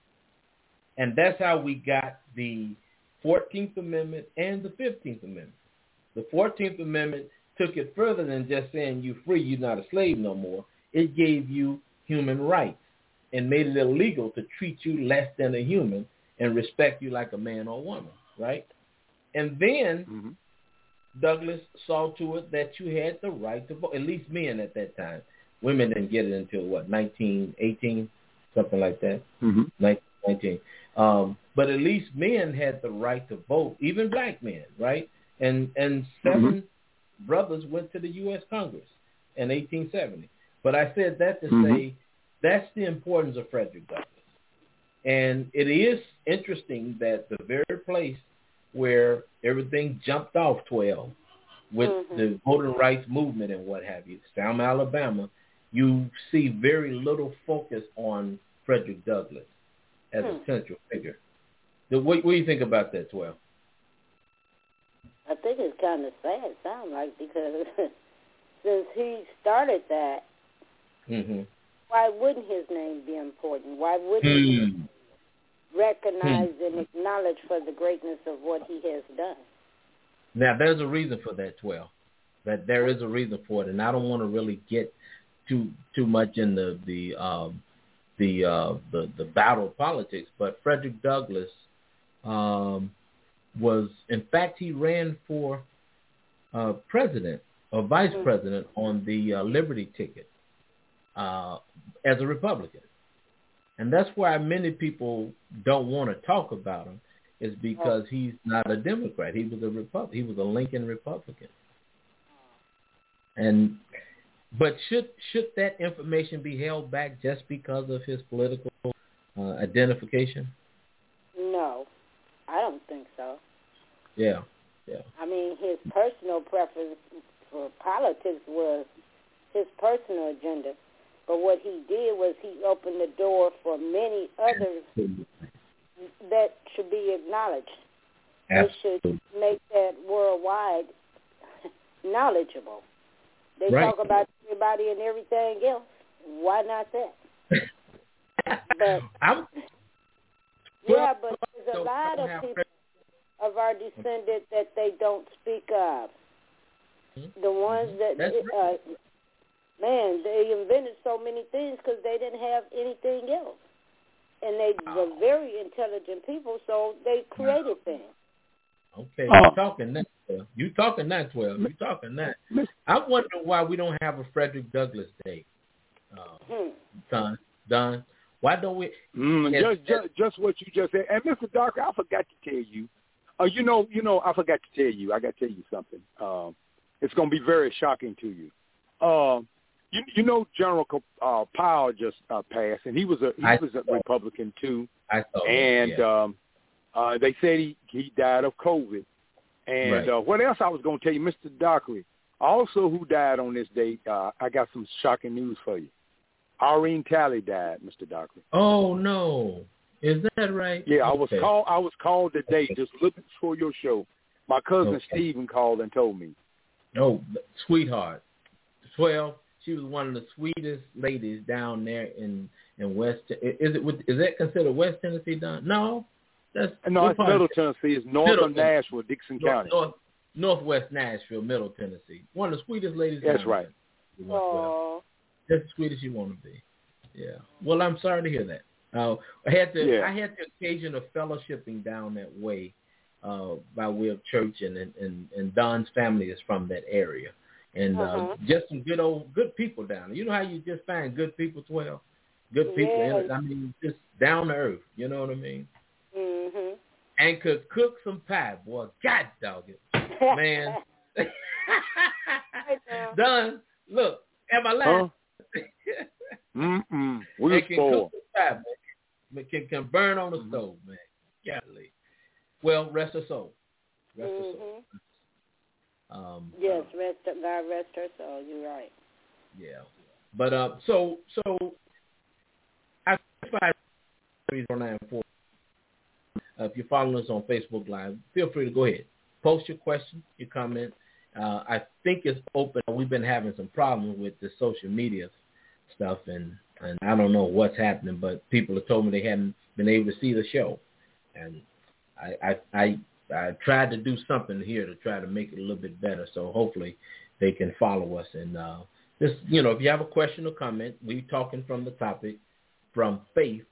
And that's how we got the fourteenth Amendment and the fifteenth Amendment. The fourteenth Amendment took it further than just saying you're free, you're not a slave no more. It gave you human rights and made it illegal to treat you less than a human and respect you like a man or woman, right? And then mm-hmm. Douglass saw to it that you had the right to vote, at least men at that time. Women didn't get it until, what, nineteen eighteen, something like that, mm-hmm. nineteen nineteen. Um, but at least men had the right to vote, even black men, right? And and seven mm-hmm. brothers went to the U S Congress in eighteen seventy. But I said that to mm-hmm. say that's the importance of Frederick Douglass. And it is interesting that the very place where everything jumped off twelve with mm-hmm. the voting rights movement and what have you, Selma, Alabama, you see very little focus on Frederick Douglass as hmm. a central figure. So what, what do you think about that, twelve? I think it's kind of sad, sound like, because since he started that, mm-hmm. why wouldn't his name be important? Why wouldn't mm. he be recognized mm. and acknowledged for the greatness of what he has done? Now, there's a reason for that, twelve. That there is a reason for it, and I don't want to really get too too much in the the um, the, uh, the the battle of politics. But Frederick Douglass um, was, in fact, he ran for uh, president or vice mm-hmm. president on the uh, Liberty ticket uh, as a Republican. And that's why many people don't want to talk about him, is because he's not a Democrat. He was a Republican. He was a Lincoln Republican. And but should should that information be held back just because of his political uh, identification? No, I don't think so. Yeah, yeah. I mean, his personal preference for politics was his personal agenda. But what he did was he opened the door for many others that should be acknowledged. Absolutely. They should make that worldwide knowledgeable. They right. talk about everybody and everything else. Why not that? But I'm, yeah, but there's a lot of people of our descendants that they don't speak of. The ones that, uh, man, they invented so many things because they didn't have anything else. And they were very intelligent people, so they created things. Okay, you're talking that. You talking that, twelve. You talking that. I'm wondering why we don't have a Frederick Douglass Day, uh, hmm. Don. Don, why don't we? Mm, just, just, just what you just said. And Mister Darker, I forgot to tell you. Uh, you know, you know, I forgot to tell you. I got to tell you something. Um, it's going to be very shocking to you. Uh, you, you know, General uh, Powell just uh, passed, and he was a he I was a saw. Republican too. I saw. And yeah. um, uh, they said he he died of COVID. And right. uh, what else I was going to tell you, Mister Dockery, also who died on this date, uh, I got some shocking news for you. Irene Talley died, Mister Dockery. Oh, no. Is that right? Yeah, I okay. was called I was called today just looking for your show. My cousin okay. Stephen called and told me. Oh, sweetheart. twelve, She was one of the sweetest ladies down there in in West. Is it is that considered West Tennessee? Don? No, that's no, it's Middle Tennessee. It's north Middle of Nashville, Dixon North, County, North, Northwest Nashville, Middle Tennessee. One of the sweetest ladies. That's right. Oh, that's the sweetest you want to be. Yeah. Well, I'm sorry to hear that. Uh, I had to. Yeah. I had the occasion of fellowshipping down that way uh, by way of church, and, and and Don's family is from that area, and uh, uh-huh. just some good old good people down there. You know how you just find good people, twelve good people. Yes. I mean, just down to earth. You know what I mean? Mhm. And could cook some pie, boy. God dog it, man. Don, look, am I lying? Huh? Mm-mm. We They were can spoiled. cook the fire, man. Can, can burn on the Mm-hmm. stove, man. Golly. Well, rest her soul. Rest Mhm. her soul. Um, Yes, rest God rest her soul. You're right. Yeah. But uh, so so I five three zero nine four. Uh, if you're following us on Facebook Live, feel free to go ahead. Post your question, your comment. Uh, I think it's open. We've been having some problems with the social media stuff, and, and I don't know what's happening, but people have told me they hadn't been able to see the show. And I, I, I, I tried to do something here to try to make it a little bit better, so hopefully they can follow us. And uh, just, you know, if you have a question or comment, we're talking from the topic, from faith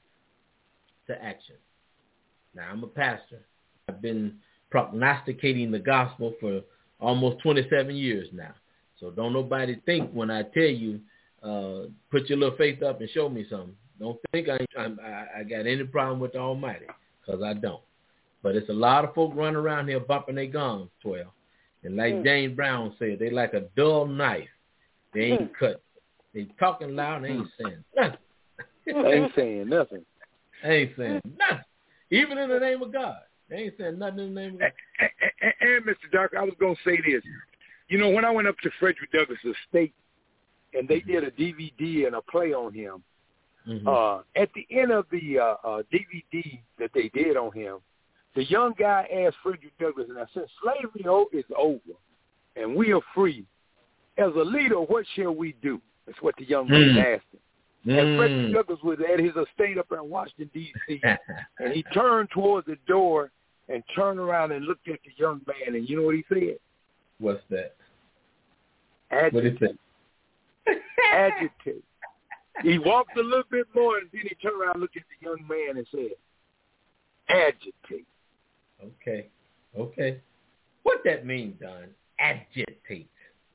to action. Now, I'm a pastor. I've been prognosticating the gospel for almost twenty-seven years now. So don't nobody think when I tell you, uh, put your little faith up and show me something. Don't think I, I'm, I, I got any problem with the Almighty, because I don't. But it's a lot of folk running around here bumping their guns, twelve. And like mm. James Brown said, they like a dull knife. They ain't mm. cut. They talking loud and they ain't saying nothing. They ain't saying nothing. They ain't saying nothing. Even in the name of God. They ain't saying nothing in the name of God. And, and, and Mister Doctor, I was going to say this. You know, when I went up to Frederick Douglass Estate and they mm-hmm. did a D V D and a play on him, mm-hmm. uh, at the end of the uh, uh, D V D that they did on him, the young guy asked Frederick Douglass, and I said, slavery is over and we are free. As a leader, what shall we do? That's what the young man mm. asked him. Mm. And Frederick Douglass was at his estate up in Washington, D C, and he turned towards the door and turned around and looked at the young man, and you know what he said? What's that? Agitate. What is it? Agitate. He walked a little bit more, and then he turned around and looked at the young man and said, agitate. Okay. Okay. What that means, Don? Agitate.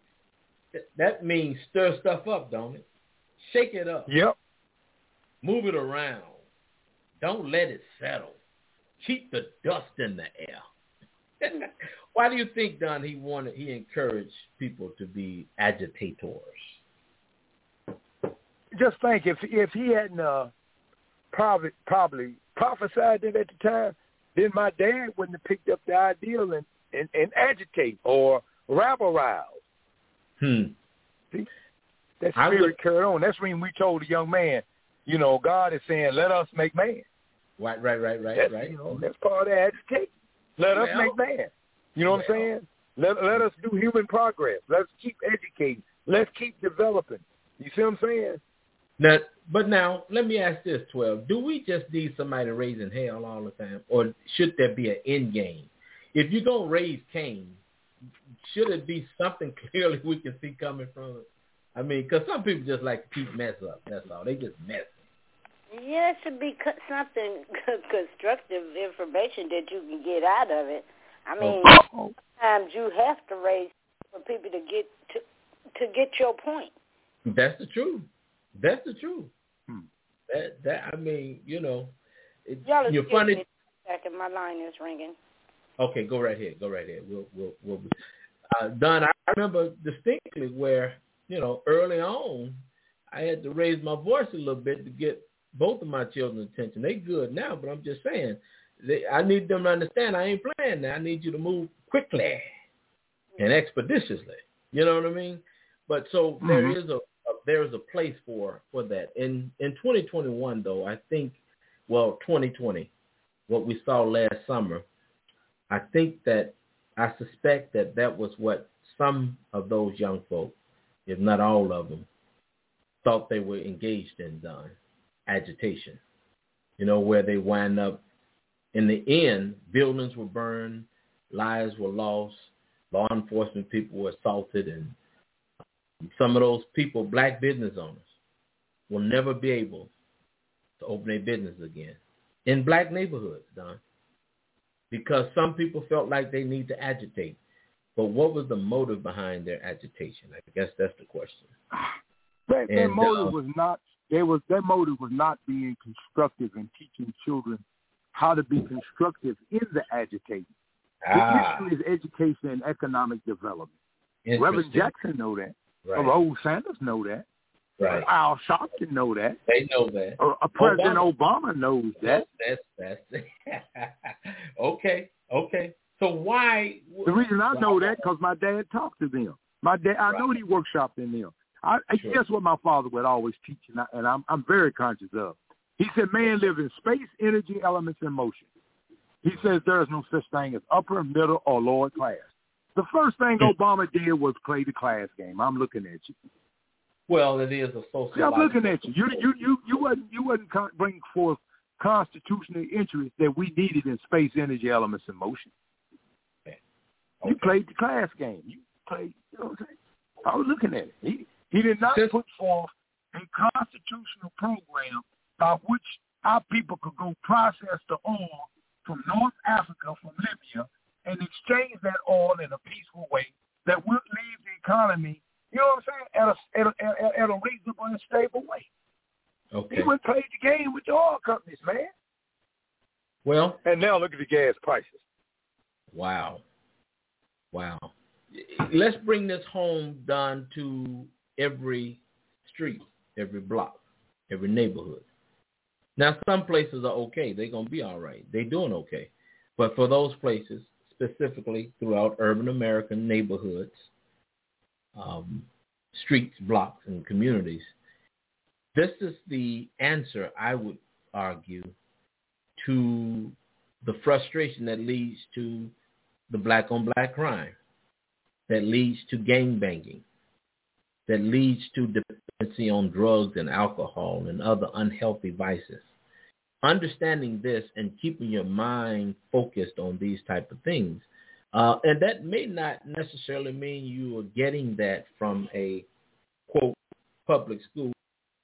That means stir stuff up, don't it? Shake it up. Yep. Move it around. Don't let it settle. Keep the dust in the air. Why do you think, Don, he wanted, he encouraged people to be agitators? Just think, if if he hadn't uh, probably probably prophesied it at the time, then my dad wouldn't have picked up the ideal and, and, and agitate or rabble rouse. Hmm. See? That spirit would, carried on. That's when we told the young man, you know, God is saying, let us make man. Right, right, right, right, that's, right. You know, that's part of the agitation. Let well, us make man. You know what well. I'm saying? Let, let us do human progress. Let's keep educating. Let's keep developing. You see what I'm saying? Now, but now, let me ask this, twelve. Do we just need somebody raising hell all the time, or should there be an end game? If you're going to raise Cain, should it be something clearly we can see coming from it? I mean, because some people just like to keep mess up. That's all. They just mess. Yeah, it should be something constructive information that you can get out of it. I mean, oh. sometimes you have to raise for people to get to to get your point. That's the truth. That's the truth. Hmm. That that I mean, you know, it, Y'all you're funny. Me a second, my line is ringing. Okay, go right ahead. Go right ahead. We'll we'll we'll. Uh, Don, I remember distinctly where, you know, early on, I had to raise my voice a little bit to get both of my children's attention. They good now, but I'm just saying, they, I need them to understand I ain't playing now. I need you to move quickly and expeditiously. You know what I mean? But so mm-hmm. there is a, a there is a place for for that. In in twenty twenty-one, though, I think, well, twenty twenty, what we saw last summer, I think that I suspect that that was what some of those young folk, if not all of them, thought they were engaged in Don agitation. You know, where they wind up, in the end, buildings were burned, lives were lost, law enforcement people were assaulted, and some of those people, black business owners, will never be able to open their business again in black neighborhoods, Don, because some people felt like they need to agitate. But what was the motive behind their agitation? I guess that's the question. That, their and, motive uh, was not. They was their motive was not being constructive and teaching children how to be constructive in the agitating. Ah. The issue is education and economic development. Reverend Jackson know that. Right. Raul Sanders know that. Right. Al Sharpton know that. They know that. Uh, uh, President Obama. Obama knows that. That's that's, that's okay. Okay. So why? The reason I know that because my dad talked to them. My dad, I right. know he workshopped in them. I, sure. Guess what my father would always teach, and, I, and I'm, I'm very conscious of. He said, man lives in space, energy, elements, and motion. He says there is no such thing as upper, middle, or lower class. The first thing Obama did was play the class game. I'm looking at you. Well, it is a social. See, I'm looking at you. You, you, you, you wasn't, you wasn't bringing forth constitutional interest that we needed in space, energy, elements, and motion. Okay. You played the class game. You played. You know what I'm saying? I was looking at it. He, He did not put forth a constitutional program by which our people could go process the oil from North Africa, from Libya, and exchange that oil in a peaceful way that would leave the economy, you know what I'm saying, at a, at a, at a reasonable and stable way. Okay. He went played the game with the oil companies, man. Well. And now look at the gas prices. Wow. Wow. Let's bring this home, Don, to every street, every block, every neighborhood. Now, some places are okay. They're going to be all right. They're doing okay. But for those places, specifically throughout urban American neighborhoods, um, streets, blocks, and communities, this is the answer, I would argue, to the frustration that leads to the black-on-black crime, that leads to gangbanging, that leads to dependency on drugs and alcohol and other unhealthy vices. Understanding this and keeping your mind focused on these type of things. Uh, and that may not necessarily mean you are getting that from a, quote, public school,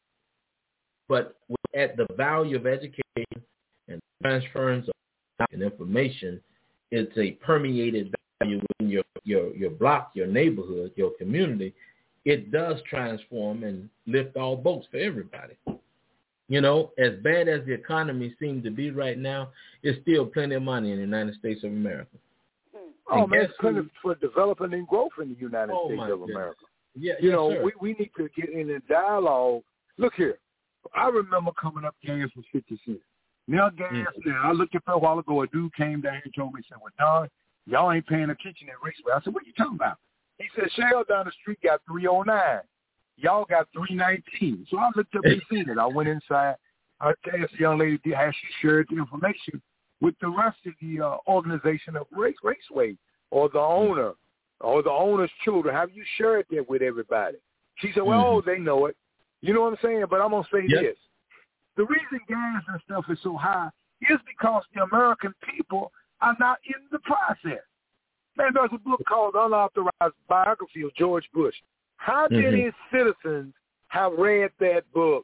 but at the value of education and transference of information, it's a permeated value in your, your, your block, your neighborhood, your community. It does transform and lift all boats for everybody. You know, as bad as the economy seems to be right now, it's still plenty of money in the United States of America. Oh, and man, it's plenty for development and growth in the United oh States of goodness. America. Yeah, you yes, know, sir. we, we need to get in a dialogue. Look here. I remember coming up gas was fifty cents. Now gas, mm-hmm. now I looked at a while ago, a dude came down here and told me, he said, well, Don, y'all ain't paying attention at Raceway. I said, what are you talking about? He said, Shell down the street got three oh nine. Y'all got three nineteen. So I looked up and seen it. I went inside. I asked the young lady how she shared the information with the rest of the uh, organization of Race Raceway or the owner or the owner's children. Have you shared that with everybody? She said, well, mm-hmm. oh, they know it. You know what I'm saying? But I'm going to say yep. this. The reason gas and stuff is so high is because the American people are not in the process. Man, there's a book called Unauthorized Biography of George Bush. How many mm-hmm. citizens have read that book?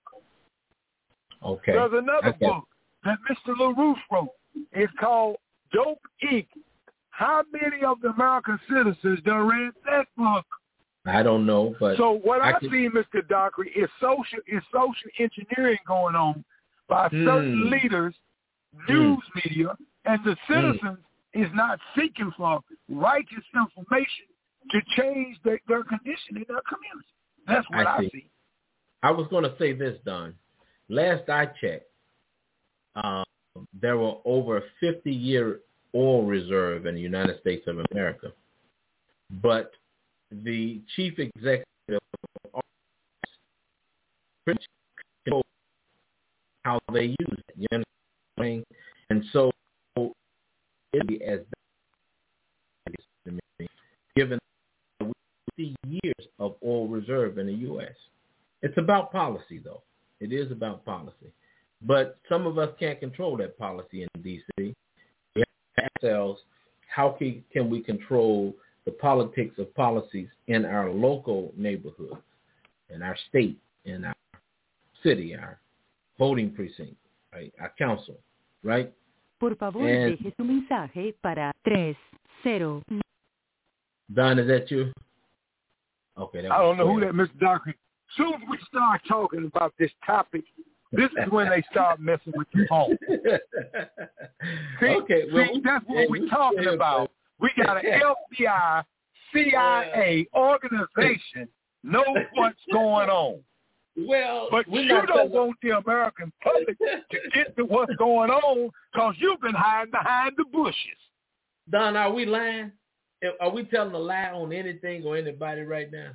Okay. There's another okay. book that Mister LaRouche wrote. It's called Dope Incorporated. How many of the American citizens done read that book? I don't know, but so what I, I can... see, Mister Dockery, is social is social engineering going on by mm. certain leaders, news mm. media, and the citizens mm. is not seeking for righteous information to change their, their condition in their community. That's what I, I see. see. I was going to say this, Don. Last I checked, um, there were over a fifty-year oil reserve in the United States of America, but the chief executive controls how they use it. You understand? And so, it as given fifty years of oil reserve in the U S. It's about policy, though. It is about policy. But some of us can't control that policy in D C. We have to ask ourselves, how can, can we control the politics of policies in our local neighborhood, in our state, in our city, our voting precinct, right, our council, right? Por favor, and, deje su mensaje para tres cero. Don, is that you? Okay. That I don't know who that Mister Doctor. As soon as we start talking about this topic, this is when they start messing with your phone. see, okay, well, see, that's what we're talking about. We got an F B I, C I A organization knows what's going on. Well, but you don't telling... want the American public to get to what's going on because you've been hiding behind the bushes. Don, are we lying? Are we telling a lie on anything or anybody right now?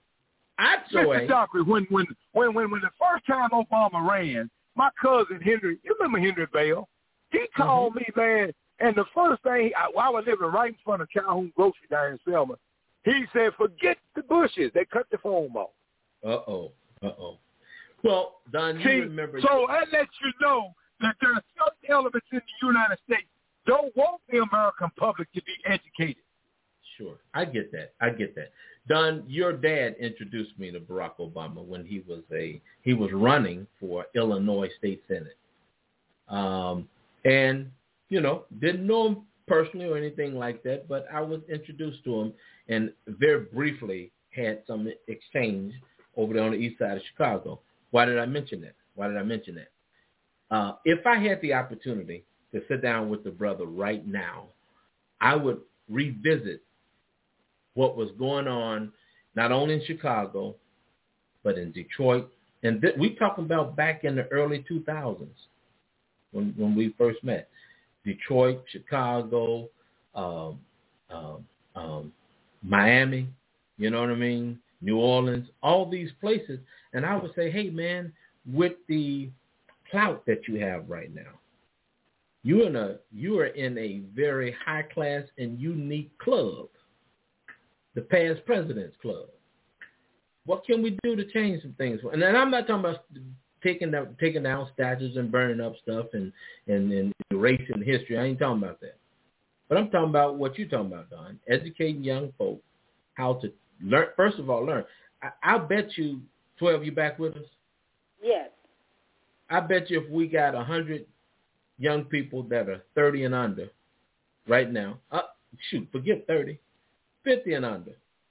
I sure Mister Dockery, when, when, when, when, when the first time Obama ran, my cousin Henry, you remember Henry Bell? He called mm-hmm. me, man, and the first thing, I, I was living right in front of Calhoun Grocery down in Selma. He said, forget the bushes. They cut the phone off. Uh-oh. Uh-oh. Well, Don, you See, remember. So I let you know that there are certain elements in the United States don't want the American public to be educated. Sure. I get that. I get that. Don, your dad introduced me to Barack Obama when he was a he was running for Illinois State Senate. Um, and, you know, didn't know him personally or anything like that, but I was introduced to him and very briefly had some exchange over there on the east side of Chicago. Why did I mention that? Why did I mention that? Uh, if I had the opportunity to sit down with the brother right now, I would revisit what was going on not only in Chicago, but in Detroit. And th- we talking about back in the early two thousands when, when we first met. Detroit, Chicago, um, um, um, Miami, you know what I mean? New Orleans, all these places. And I would say, hey, man, with the clout that you have right now, you're in a, you are in a very high-class and unique club, the Past President's Club. What can we do to change some things? And then I'm not talking about taking down, taking down statues and burning up stuff and, and, and erasing history. I ain't talking about that. But I'm talking about what you're talking about, Don, educating young folk how to learn. First of all, learn. I, I bet you, twelve, you back with us? Yes. I bet you if we got one hundred young people that are thirty and under right now, uh, shoot, forget thirty, fifty and under,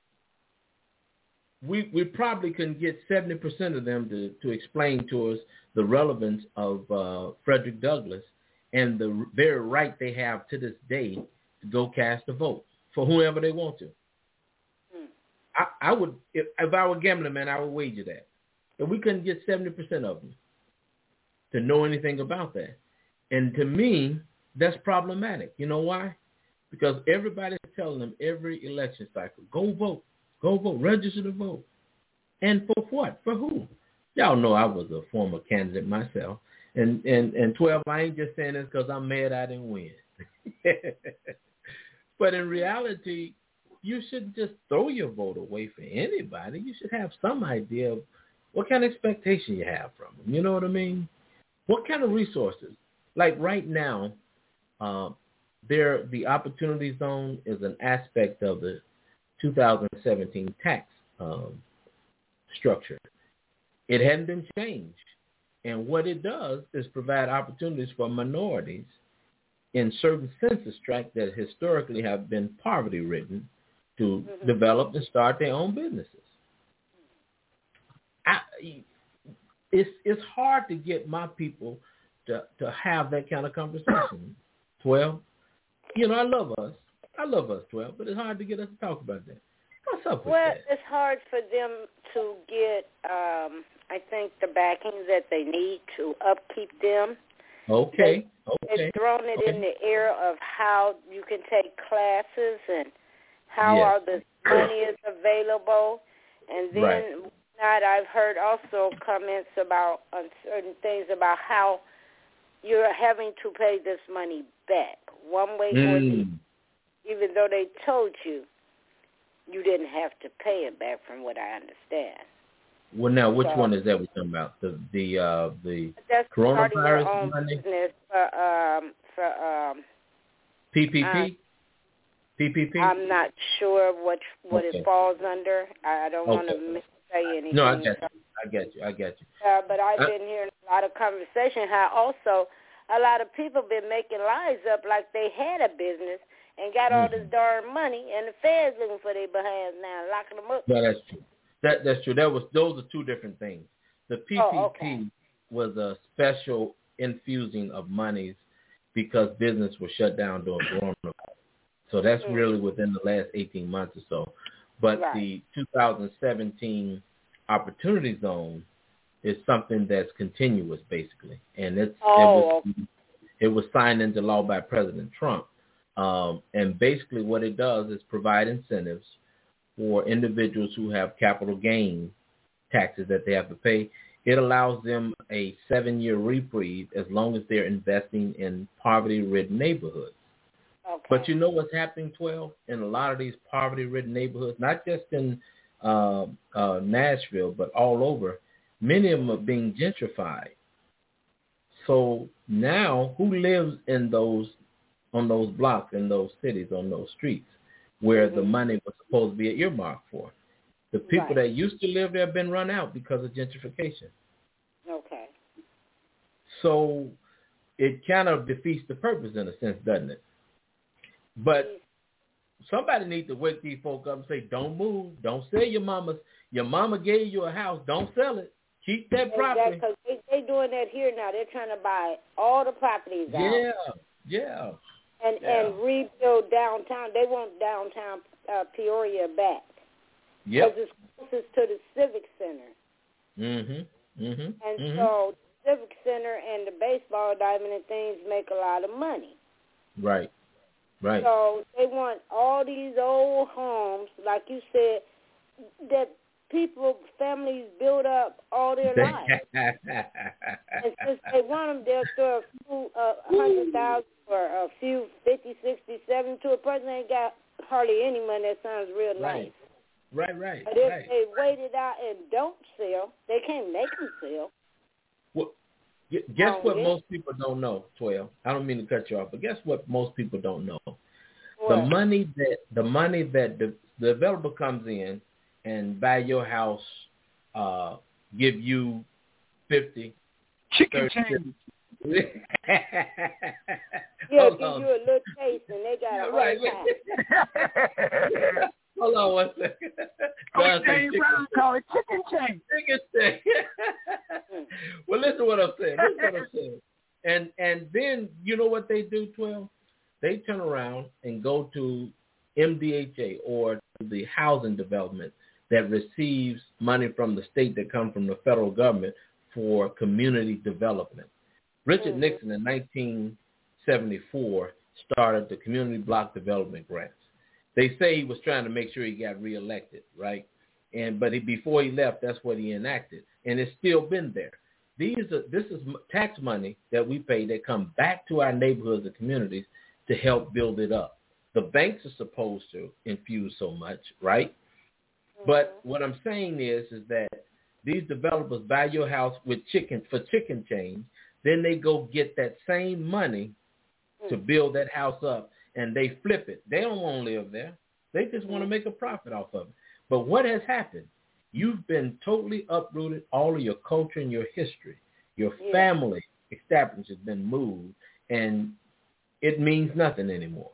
we we probably can get seventy percent of them to, to explain to us the relevance of uh, Frederick Douglass and the very right they have to this day to go cast a vote for whoever they want to. Hmm. I, I would, if, if I were gambling, man, I would wager that. If we couldn't get seventy percent of them to know anything about that. And to me, that's problematic. You know why? Because everybody's telling them every election cycle, go vote, go vote, register to vote. And for what? For who? Y'all know I was a former candidate myself. And, and, and twelve, I ain't just saying this because I'm mad I didn't win. But in reality, you shouldn't just throw your vote away for anybody. You should have some idea of what kind of expectation you have from them. You know what I mean? What kind of resources? Like right now, uh, there the Opportunity Zone is an aspect of the two thousand seventeen tax um, structure. It hadn't been changed. And what it does is provide opportunities for minorities in certain census tracts that historically have been poverty-ridden to mm-hmm. develop and start their own businesses. I, it's it's hard to get my people to, to have that kind of conversation, twelve. You know, I love us. I love us, twelve, but it's hard to get us to talk about that. What's up with well, that? Well, it's hard for them to get, um, I think, the backings that they need to upkeep them. Okay. They, okay. It's thrown it okay. in the air of how you can take classes and how yes. all the money is available. And then right. not, I've heard also comments about on certain things about how you're having to pay this money back one way mm. or the other, even though they told you. you didn't have to pay it back, from what I understand. Well, now, which so, one is that we're talking about? The the uh, the that's coronavirus your own money? Business for um for um P P P. Uh, P P P. I'm not sure what what okay. it falls under. I don't okay. want to say anything. No, I get you. I get you. I get you. Uh, but I've uh, been hearing a lot of conversation how also a lot of people been making lies up like they had a business and got all mm-hmm. this darn money, and the feds looking for their behinds now, locking them up. Yeah, that's true. That that's true. That was those are two different things. The P P P oh, okay. was a special infusing of monies because business was shut down during coronavirus. So that's mm-hmm. really within the last eighteen months or so. But right. the two thousand seventeen Opportunity Zone is something that's continuous, basically, and it's oh. it was it was signed into law by President Trump. Um, and basically, what it does is provide incentives for individuals who have capital gain taxes that they have to pay. It allows them a seven-year reprieve as long as they're investing in poverty-ridden neighborhoods. Okay. But you know what's happening, twelve, in a lot of these poverty-ridden neighborhoods, not just in uh, uh, Nashville, but all over, many of them are being gentrified. So now who lives in those, on those blocks, in those cities, on those streets, where mm-hmm. the money was supposed to be earmarked for? The people right. that used to live there have been run out because of gentrification. Okay. So it kind of defeats the purpose in a sense, doesn't it? But somebody needs to wake these folk up and say, don't move. Don't sell your mama's. Your mama gave you a house. Don't sell it. Keep that property. Because they, they doing that here now. They're trying to buy all the properties out. Yeah, yeah. And yeah. and rebuild downtown. They want downtown uh, Peoria back. Yep. Because it's closest to the Civic Center. Mm-hmm. Mm-hmm. And mm-hmm. so the Civic Center and the baseball diamond and things make a lot of money. Right. Right. So they want all these old homes, like you said, that people, families build up all their lives. And since they want them, they'll throw a few uh, hundred thousand or a few fifty, sixty, seventy to a person that ain't got hardly any money. That sounds real right. nice. Right, right. But if right. they wait it out and don't sell, they can't make them sell. Well, guess oh, what yeah? most people don't know, twelve? I don't mean to cut you off, but guess what most people don't know? What? The money that the money that the, the developer comes in and buy your house, uh, give you fifty chicken change. Yeah, give you a little taste, and they got yeah, a right. whole Hold on one second. Oh, James Brown call it chicken change. Chicken change. Well, listen to what I'm saying. Listen to what I'm saying. And and then you know what they do, twelve? They turn around and go to M D H A or the housing development that receives money from the state that comes from the federal government for community development. Richard mm-hmm. Nixon in nineteen seventy-four started the Community Block Development Grants. They say he was trying to make sure he got reelected, right? And but he, before he left, that's what he enacted, and it's still been there. These are this is tax money that we pay that come back to our neighborhoods and communities to help build it up. The banks are supposed to infuse so much, right? Mm-hmm. But what I'm saying is, is that these developers buy your house with chicken for chicken change, then they go get that same money mm-hmm. to build that house up, and they flip it. They don't want to live there. They just want to make a profit off of it. But what has happened? You've been totally uprooted. All of your culture and your history, your yeah. family establishment has been moved, and it means nothing anymore.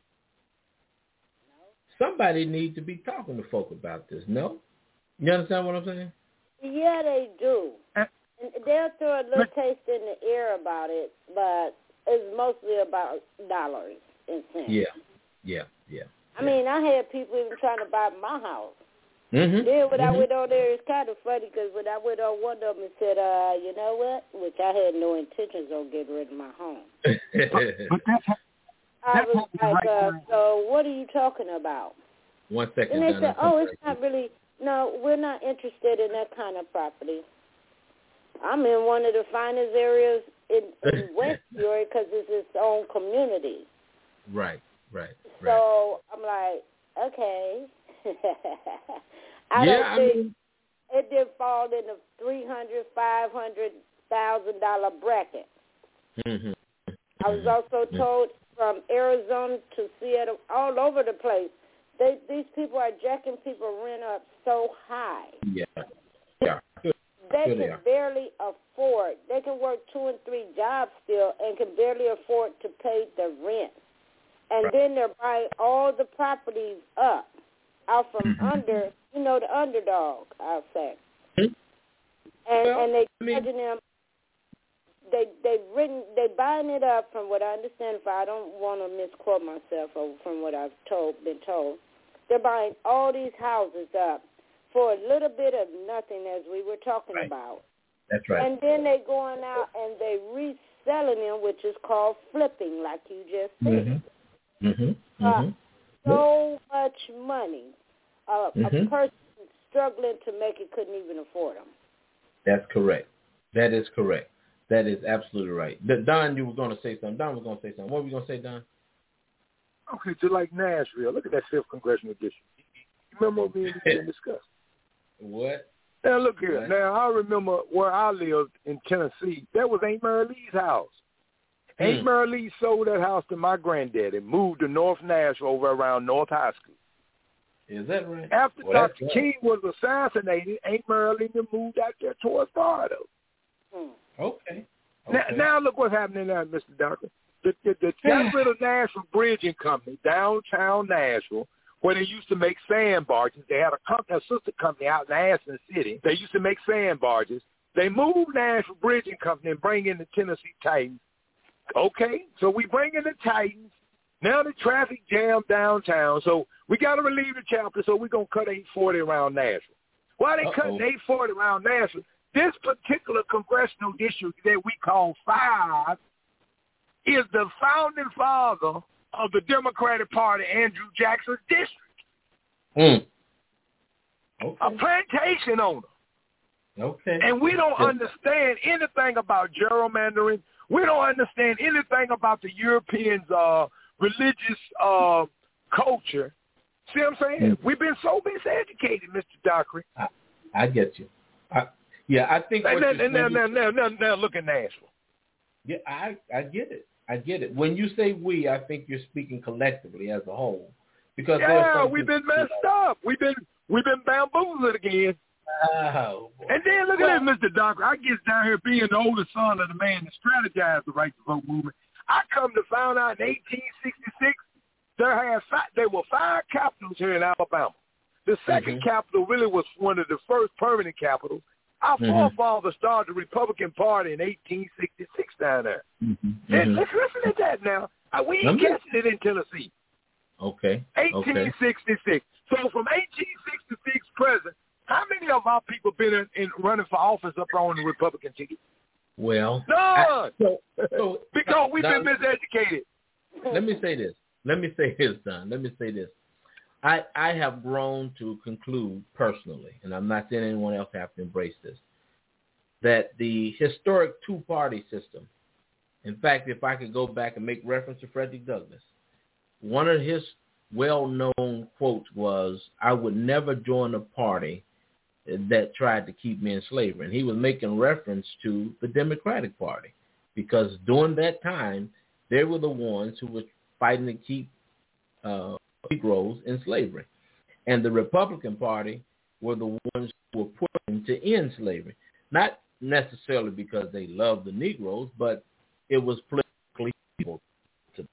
No. Somebody needs to be talking to folk about this, no? You understand what I'm saying? Yeah, they do. And they'll throw a little taste in the air about it, but it's mostly about dollars and cents. Yeah, yeah, yeah. I yeah. mean, I had people even trying to buy my house. Mm-hmm. Then when mm-hmm. I went on there, it's kind of funny because when I went on one of them and said, uh, you know what, which I had no intentions on getting rid of my home. But that's, I was like, uh, so what are you talking about? One second. And they Donna, said, oh, it's not really, no, we're not interested in that kind of property. I'm in one of the finest areas in, in West Peoria because it's its own community. Right, right, right. So I'm like, okay. I yeah, don't think I mean, it did fall in the three hundred, five hundred thousand dollar bracket. Mm-hmm. I was also told from Arizona to Seattle, all over the place, they, these people are jacking people rent up so high. Yeah, yeah. They Good can they barely afford. They can work two and three jobs still and can barely afford to pay the rent. And right. then they're buying all the properties up out from mm-hmm. under, you know, the underdog, I'll say. Mm-hmm. And well, and they I mean, charging them. They they written they buying it up from what I understand. If I don't want to misquote myself, or from what I've told been told, they're buying all these houses up for a little bit of nothing, as we were talking right. about. That's right. And then they going out and they reselling them, which is called flipping, like you just said. Mm-hmm. Mm-hmm. Uh, mm-hmm. so much money. Uh, mm-hmm. A person struggling to make it couldn't even afford them. That's correct. That is correct. That is absolutely right. Don, you were going to say something. Don was going to say something. What were you going to say, Don? Okay, just like Nashville. Look at that fifth congressional district. You remember what me and you discussed? What? Now, look here. What? Now, I remember where I lived in Tennessee. That was Aunt Mary Lee's house. Hmm. Aunt Mary Lee sold that house to my granddad and moved to North Nashville over around North High School. Is that right? After well, Doctor right. King was assassinated, Aunt Mary Lee moved out there towards Florida. Hmm. Okay. okay. Now, now look what's happening now, Mister Doctor. The, the, the got rid of Nashville Bridging Company, downtown Nashville, where they used to make sand barges. They had a, company, a sister company out in Ashland City. They used to make sand barges. They moved Nashville Bridging Company and bring in the Tennessee Titans. Okay, so we bring in the Titans. Now the traffic jam downtown, so we got to relieve the chapter, so we're going to cut eight forty around Nashville. Why they cutting eight forty around Nashville? This particular congressional district that we call five is the founding father of the Democratic Party, Andrew Jackson's district. Mm. Okay. A plantation owner. Okay. And we don't yeah. understand anything about gerrymandering. We don't understand anything about the Europeans' uh, religious uh, culture. See what I'm saying? Mm. We've been so miseducated, Mister Dockery. I, I get you. I, yeah, I think. And what now, now, now, now, now, now, look at Nashville. Yeah, I, I get it. I get it. When you say we, I think you're speaking collectively as a whole, because yeah, we've been messed up. We've been we've been bamboozled again. Oh, boy. And then look well, at this, Mister Doctor. I get down here being the oldest son of the man that strategized the right to vote movement. I come to find out in eighteen sixty-six there had five, there were five capitals here in Alabama. The second mm-hmm. capital really was one of the first permanent capitals. Our mm-hmm. forefathers started the Republican Party in eighteen sixty-six down there. Mm-hmm. And let's listen to that now. We ain't catching it in Tennessee. Okay. eighteen sixty-six. Okay. So from eighteen sixty-six present, how many of our people been in, in running for office up on the Republican ticket? Well, none. I, so, so, because we've now, been miseducated. Let me say this. Let me say this, Don. Let me say this. I, I have grown to conclude personally, and I'm not saying anyone else have to embrace this, that the historic two-party system, in fact, if I could go back and make reference to Frederick Douglass, one of his well-known quotes was, "I would never join a party that tried to keep me in slavery." And he was making reference to the Democratic Party, because during that time, they were the ones who were fighting to keep uh, Negroes in slavery. And the Republican Party were the ones who were pushing to end slavery. Not necessarily because they loved the Negroes, but it was politically feasible to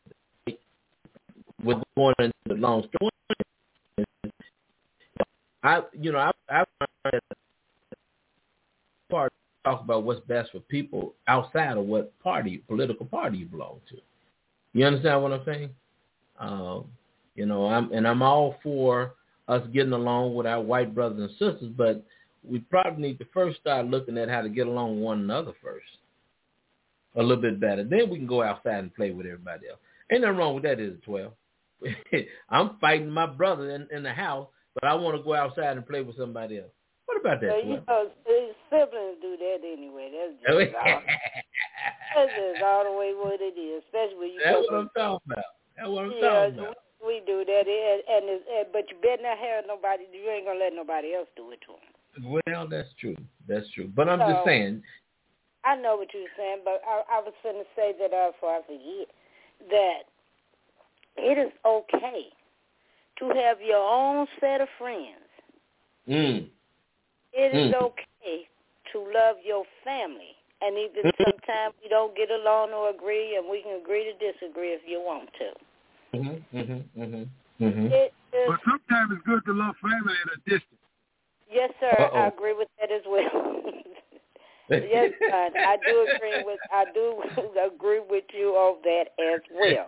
with going into the long story. I, you know, I, I find that part talk about what's best for people outside of what party, political party you belong to. You understand what I'm saying? Um, you know, I'm and I'm all for us getting along with our white brothers and sisters, but we probably need to first start looking at how to get along with one another first, a little bit better. Then we can go outside and play with everybody else. Ain't nothing wrong with that, is it, twelve? I'm fighting my brother in, in the house, but I want to go outside and play with somebody else. What about that, well, you know, siblings do that anyway. That's just, all, that's just all the way what it is, especially when you That's go what I'm talking about. That's what I'm yeah, talking about. we do that, and, and, and but you better not have nobody. You ain't gonna let nobody else do it to them. Well, that's true. That's true. But I'm so, just saying. I know what you're saying, but I, I was going to say that uh, before I forget that it is okay to have your own set of friends. Mm. It is mm. okay to love your family, and even sometimes we don't get along or agree, and we can agree to disagree if you want to. Mm-hmm, mm-hmm, mm-hmm, mm-hmm. It is, but sometimes it's good to love family at a distance. Yes, sir. Uh-oh. I agree with that as well. Yes, son. I do agree with I do agree with you on that as well.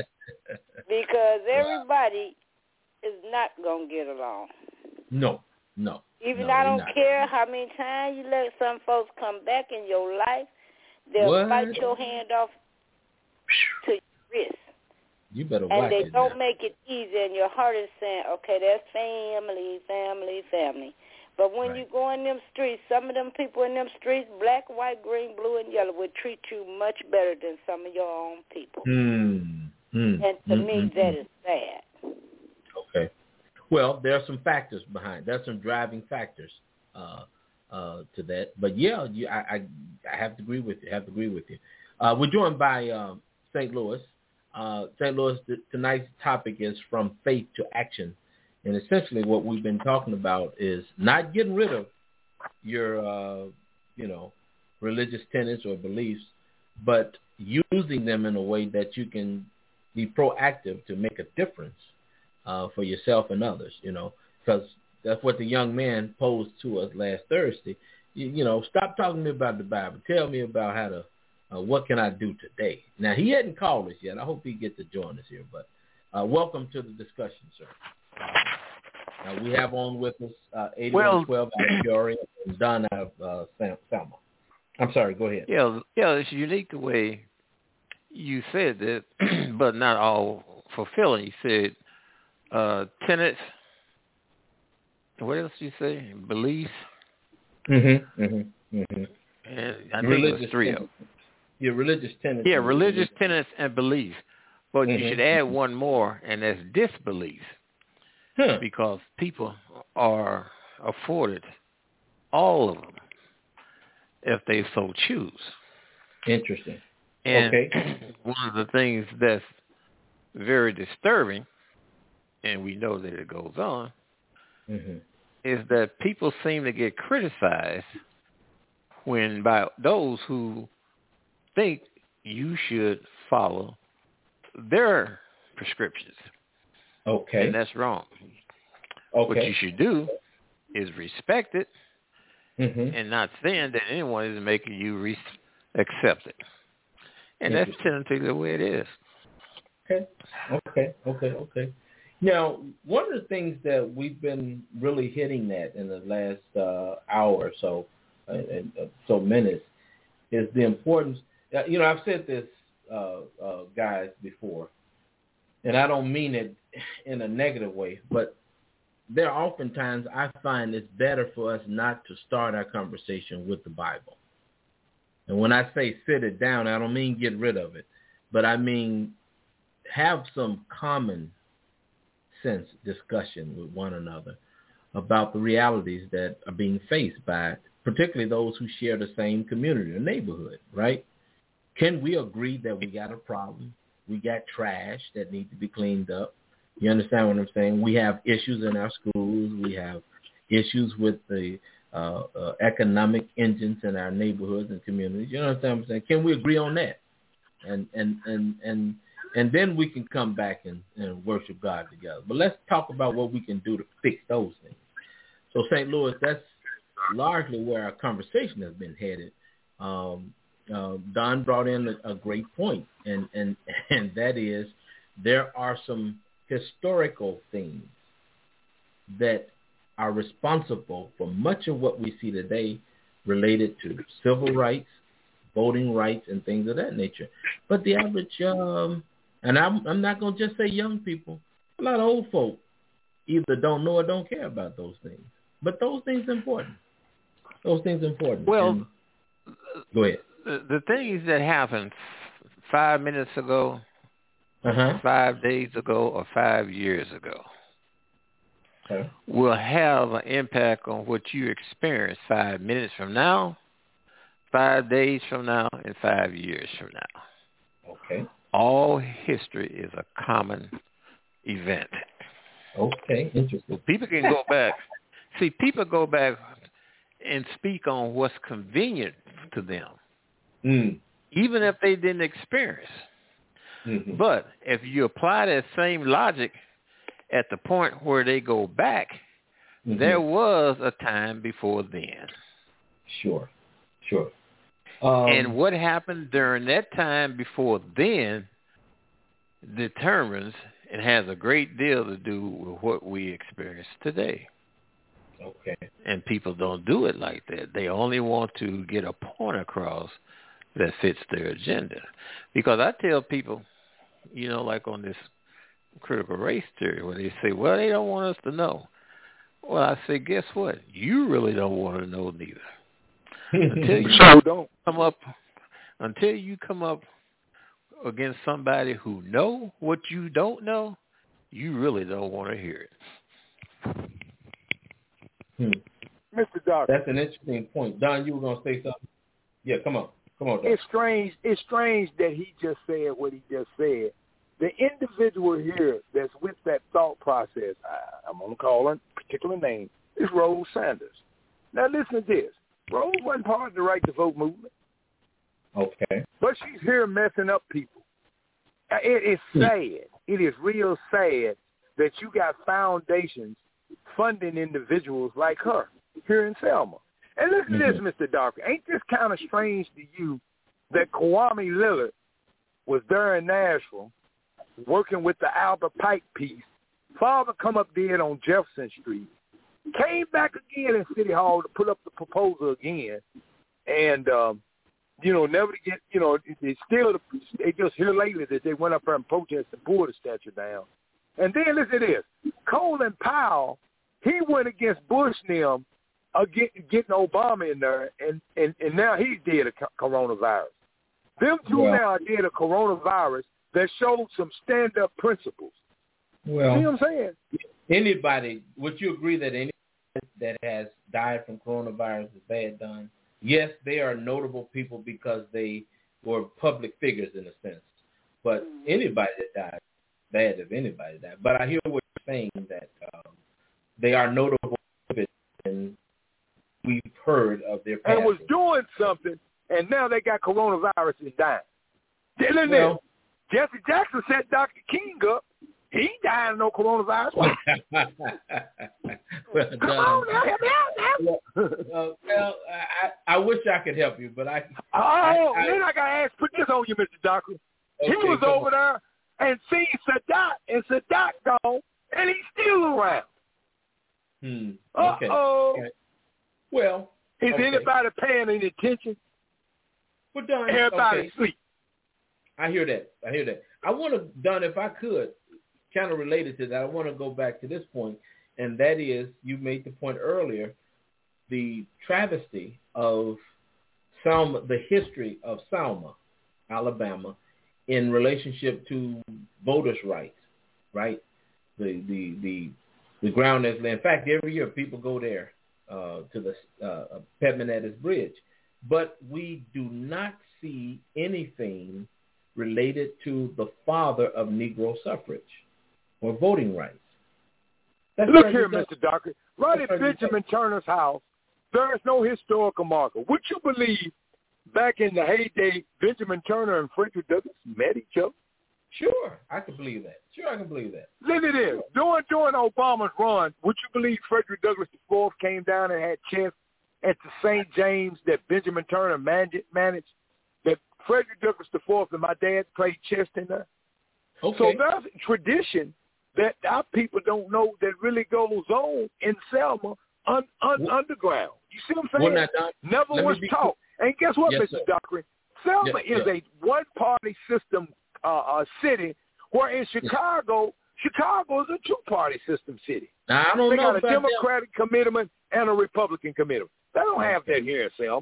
Because everybody is not gonna get along. No, no. Even no, I don't not. care how many times you let some folks come back in your life, they'll what? bite your hand off to your wrist. You better and watch they it don't now. make it easy, and your heart is saying, okay, that's family, family, family. But when right. you go in them streets, some of them people in them streets, black, white, green, blue, and yellow, would treat you much better than some of your own people. Mm, mm, and to mm, me, mm, that mm. is sad. Okay. Well, there are some factors behind. There's some driving factors uh, uh, to that. But yeah, you, I, I, I have to agree with you. I have to agree with you. Uh, we're joined by um, Saint Louis. Uh, Saint Louis. Th- tonight's topic is from faith to action. And essentially what we've been talking about is not getting rid of your, uh, you know, religious tenets or beliefs, but using them in a way that you can be proactive to make a difference uh, for yourself and others, you know, because that's what the young man posed to us last Thursday. You, you know, stop talking to me about the Bible. Tell me about how to, uh, what can I do today? Now, he hadn't called us yet. I hope he gets to join us here, but uh, welcome to the discussion, sir. Uh, we have on with us uh, eighty-one twelve out of Peoria and Don out of uh, Selma. I'm sorry, go ahead. Yeah, yeah, it's unique the way you said that, but not all fulfilling. You said uh, tenets. What else did you say? Beliefs. Mm-hmm. Mm-hmm. Mm-hmm. And I think religious it was three tenets. of them. Yeah, religious tenets. Yeah, religious tenets and beliefs. But mm-hmm. you should add one more, and that's disbelief. Huh. Because people are afforded all of them if they so choose. Interesting. And okay. one of the things that's very disturbing, and we know that it goes on, mm-hmm. is that people seem to get criticized when by those who think you should follow their prescriptions. Okay. And that's wrong. Okay. What you should do is respect it mm-hmm. and not saying that anyone is making you re- accept it. And that's technically the way it is. Okay. Okay. Okay. Okay. Now, one of the things that we've been really hitting at in the last uh, hour or so, uh, uh, so minutes, is the importance. Uh, you know, I've said this, uh, uh, guys, before, and I don't mean it in a negative way, but there are oftentimes I find it's better for us not to start our conversation with the Bible. And when I say sit it down, I don't mean get rid of it, but I mean have some common sense discussion with one another about the realities that are being faced by particularly those who share the same community or neighborhood, right? Can we agree that we got a problem? We got trash that needs to be cleaned up. You understand what I'm saying? We have issues in our schools. We have issues with the uh, uh, economic engines in our neighborhoods and communities. You understand what I'm saying? Can we agree on that? And and and and and then we can come back and, and worship God together. But let's talk about what we can do to fix those things. So Saint Louis, that's largely where our conversation has been headed. Um, uh, Don brought in a, a great point, and, and and that is there are some historical things that are responsible for much of what we see today related to civil rights, voting rights, and things of that nature. But the average, um, and I'm, I'm not going to just say young people, a lot of old folk either don't know or don't care about those things. But those things are important. Those things are important. Well, and, go ahead. The, the things that happened five minutes ago uh-huh. five days ago or five years ago okay. will have an impact on what you experience five minutes from now, five days from now, and five years from now. Okay. All history is a common event. Okay, interesting. People can go back. See, people go back and speak on what's convenient to them, mm. even if they didn't experience. Mm-hmm. But if you apply that same logic at the point where they go back, mm-hmm. there was a time before then. Sure, sure. Um, and what happened during that time before then determines and has a great deal to do with what we experience today. Okay. And people don't do it like that. They only want to get a point across that fits their agenda. Because I tell people, you know, like on this critical race theory, where they say, well, they don't want us to know. Well, I say, guess what? You really don't want to know neither. Until you so don't. come up, until you come up against somebody who know what you don't know, you really don't want to hear it. Hmm. Mister Doctor. That's an interesting point. Don, you were going to say something? Yeah, come on. Come on, Don. It's strange. It's strange that he just said what he just said. The individual here that's with that thought process, I, I'm going to call her a particular name, is Rose Sanders. Now listen to this. Rose wasn't part of the right to vote movement. Okay. But she's here messing up people. It is sad. It is real sad that you got foundations funding individuals like her here in Selma. And listen mm-hmm. to this, Mister Darker. Ain't this kind of strange to you that Kwame Lillard was there in Nashville working with the Albert Pike piece? Father come up dead on Jefferson Street. Came back again in City Hall to put up the proposal again. And, um, you know, never to get, you know, they still, they just hear lately that they went up there and protested and pulled the statue down. And then listen to this. Colin Powell, he went against Bush and them, uh, get, getting Obama in there, and, and, and now he's dead of coronavirus. Them two well, now are dead of coronavirus that showed some stand-up principles. Well, see what I'm saying? Anybody, would you agree that anybody that has died from coronavirus is bad done? Yes, they are notable people because they were public figures in a sense. But anybody that died, bad if anybody died. But I hear what you're saying, that um, they are notable and we've heard of their past. And was doing something, and now they got coronavirus and dying. Then well, Jesse Jackson set Doctor King up. He died of no coronavirus. well, Come on now, help me out now. Well, well I, I wish I could help you, but I... Oh, I, I, then I got to ask, put this on you, Mister Doctor. Okay, he was over on. there and seen Sadat, and Sadat gone, and he's still around. Hmm. Okay. Uh-oh. Okay. Well, is okay. anybody paying any attention? Well, Don, everybody okay. sleep. I hear that. I hear that. I want to, Don, if I could, kind of related to that, I want to go back to this point, and that is, you made the point earlier, the travesty of Selma, the history of Selma, Alabama, in relationship to voters' rights, right? The the the the ground that's in fact, every year people go there uh, to the uh, Pedmanatus Bridge, but we do not see anything related to the father of Negro suffrage or voting rights. That's Look here, Mister Docker. Right at Benjamin Turner's house, there is no historical marker. Would you believe back in the heyday, Benjamin Turner and Frederick Douglass met each other? Sure, I can believe that. Sure, I can believe that. Look at this. During, during Obama's run, would you believe Frederick Douglass the fourth came down and had chess at the Saint James that Benjamin Turner managed? That Frederick Douglass the fourth and my dad played chess in there? Okay. So there's a tradition that our people don't know that really goes on in Selma un, un, well, underground. You see what I'm saying? Well, now, Never was taught. And guess what, yes, Mister Dockery? Selma yes, is yes. a one-party system uh, uh, city, where in Chicago, yes. Chicago is a two-party system city. Now, I don't they know got a about Democratic that. commitment and a Republican commitment. They don't have that here in Selma.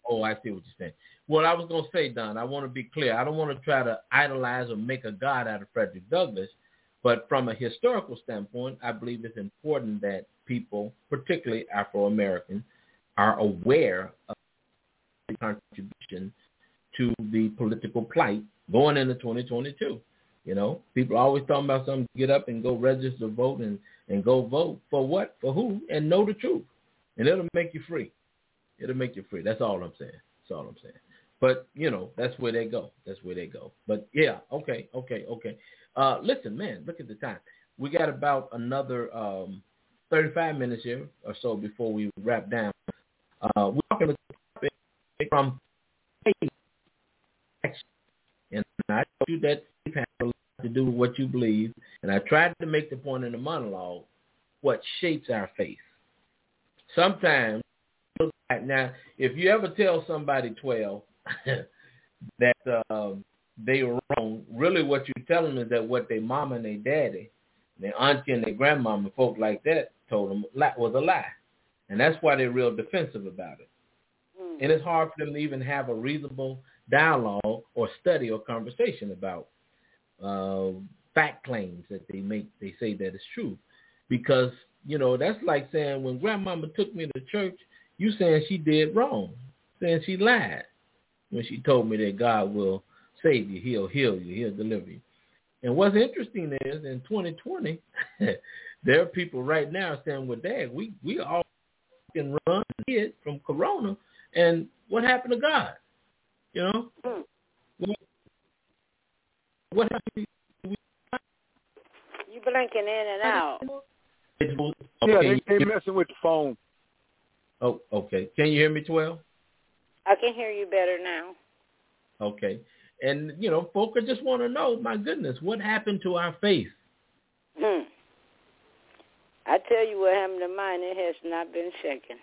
oh, I see what you're saying. Well, I was going to say, Don, I want to be clear. I don't want to try to idolize or make a god out of Frederick Douglass, but from a historical standpoint, I believe it's important that people, particularly Afro-Americans, are aware of the contribution to the political plight going into twenty twenty-two. You know, people are always talking about something, get up and go register to vote and, and go vote. For what? For who? And know the truth. And it'll make you free. It'll make you free. That's all I'm saying. That's all I'm saying. But, you know, that's where they go. That's where they go. But, yeah, okay, okay, okay. Uh, listen, man, look at the time. We got about another um, thirty-five minutes here or so before we wrap down. Uh, we're talking about from and I told you that faith has a lot to do with what you believe, and I tried to make the point in the monologue what shapes our faith. Sometimes, now, if you ever tell somebody twelve that um, they were wrong, really what you tell them is that what their mama and their daddy, their auntie and their grandmama, folk like that, told them was a lie. And that's why they're real defensive about it. Mm. And it's hard for them to even have a reasonable dialogue or study or conversation about uh, fact claims that they make. They say that it's true. Because, you know, that's like saying when grandmama took me to church, you saying she did wrong, saying she lied when she told me that God will save you, he'll heal you, he'll deliver you. And what's interesting is in twenty twenty, there are people right now saying, well, Dad, we, we all can run hid from Corona, and what happened to God? You know? Hmm. What, what happened to You blinking in and out. Okay. Yeah, they, they messing with the phone. Oh, okay. Can you hear me, twelve? I can hear you better now. Okay. And, you know, folk just want to know, my goodness, what happened to our faith? Hmm. I tell you what happened to mine, it has not been shaken.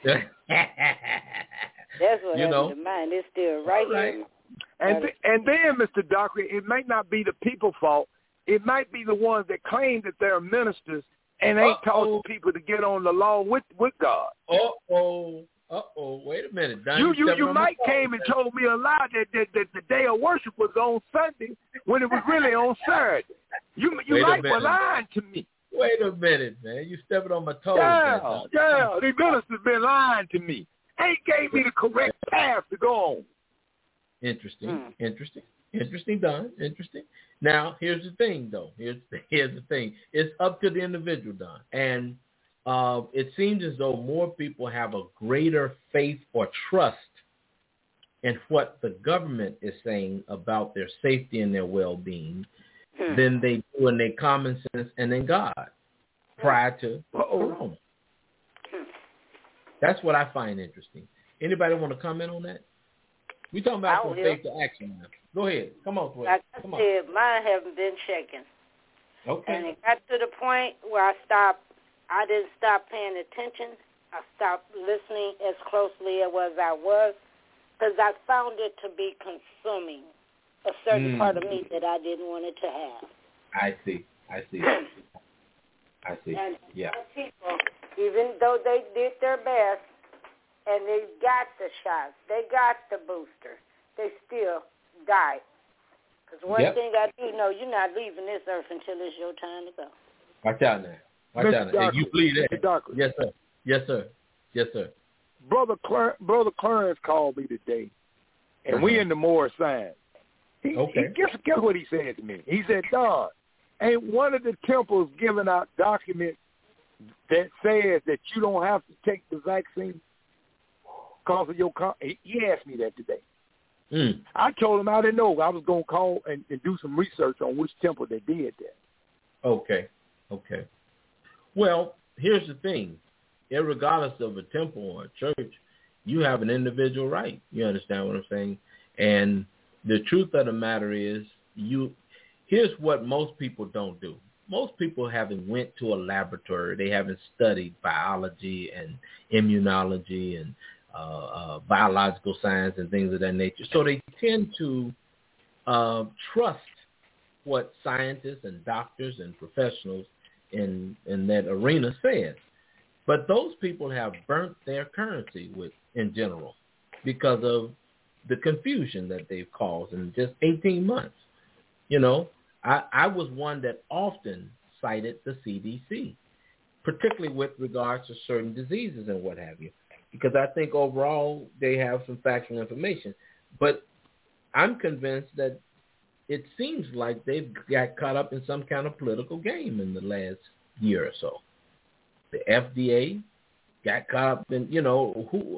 That's what you happened know. to mine. It's still right, right. here. And, th- and then, Mister Dockery, it may not be the people's fault. It might be the ones that claim that they're ministers and ain't taught people to get on the law with, with God. Uh-oh. Uh-oh. Wait a minute. Don, you you, you, you might came and told me a lie that, that, that the day of worship was on Sunday when it was really on Saturday. You you Wait might be lying to me. Wait a minute, man. You stepping on my toes. Yeah, man, yeah. The minister's been lying to me. Ain't gave me the correct path to go on. Interesting. Mm. Interesting. Interesting, Don. Interesting. Now, here's the thing, though. Here's here's the thing. It's up to the individual, Don. And uh, it seems as though more people have a greater faith or trust in what the government is saying about their safety and their well-being hmm. than they do in their common sense and in God prior to Corona. Hmm. That's what I find interesting. Anybody want to comment on that? We're talking about from faith to action now. Go ahead. Come on, Twelve. Like I Come said, on. mine haven't been shaken. Okay. And it got to the point where I stopped. I didn't stop paying attention. I stopped listening as closely as I was because I found it to be consuming a certain mm. part of me that I didn't want it to have. I see. I see. I see. And yeah. people, even though they did their best and they got the shots, they got the booster, they still died. Because one yep. thing I do know, you're not leaving this earth until it's your time to go. Watch out now. Watch Mister out now. And you believe that? Yes, sir. Yes, sir. Yes, sir. Brother Clar- Brother Clarence called me today, and uh-huh. we in the Moore sign. He, okay. He, guess, guess what he said to me? He said, Don, ain't one of the temples giving out documents that says that you don't have to take the vaccine because of your con-? He asked me that today. Mm. I told him I didn't know. I was going to call and, and do some research on which temple they did that. Okay. Okay. Well, here's the thing. Irregardless of a temple or a church, you have an individual right. You understand what I'm saying? And the truth of the matter is, you. here's what most people don't do. Most people haven't went to a laboratory. They haven't studied biology and immunology and uh, uh, biological science and things of that nature. So they tend to uh, trust what scientists and doctors and professionals in in that arena says. But those people have burnt their currency with in general. because of the confusion that they've caused in just eighteen months. You know, I, I was one that often cited the C D C, particularly with regards to certain diseases and what have you, because I think overall they have some factual information. But I'm convinced that it seems like they've got caught up in some kind of political game in the last year or so. The F D A got caught up in, you know, who,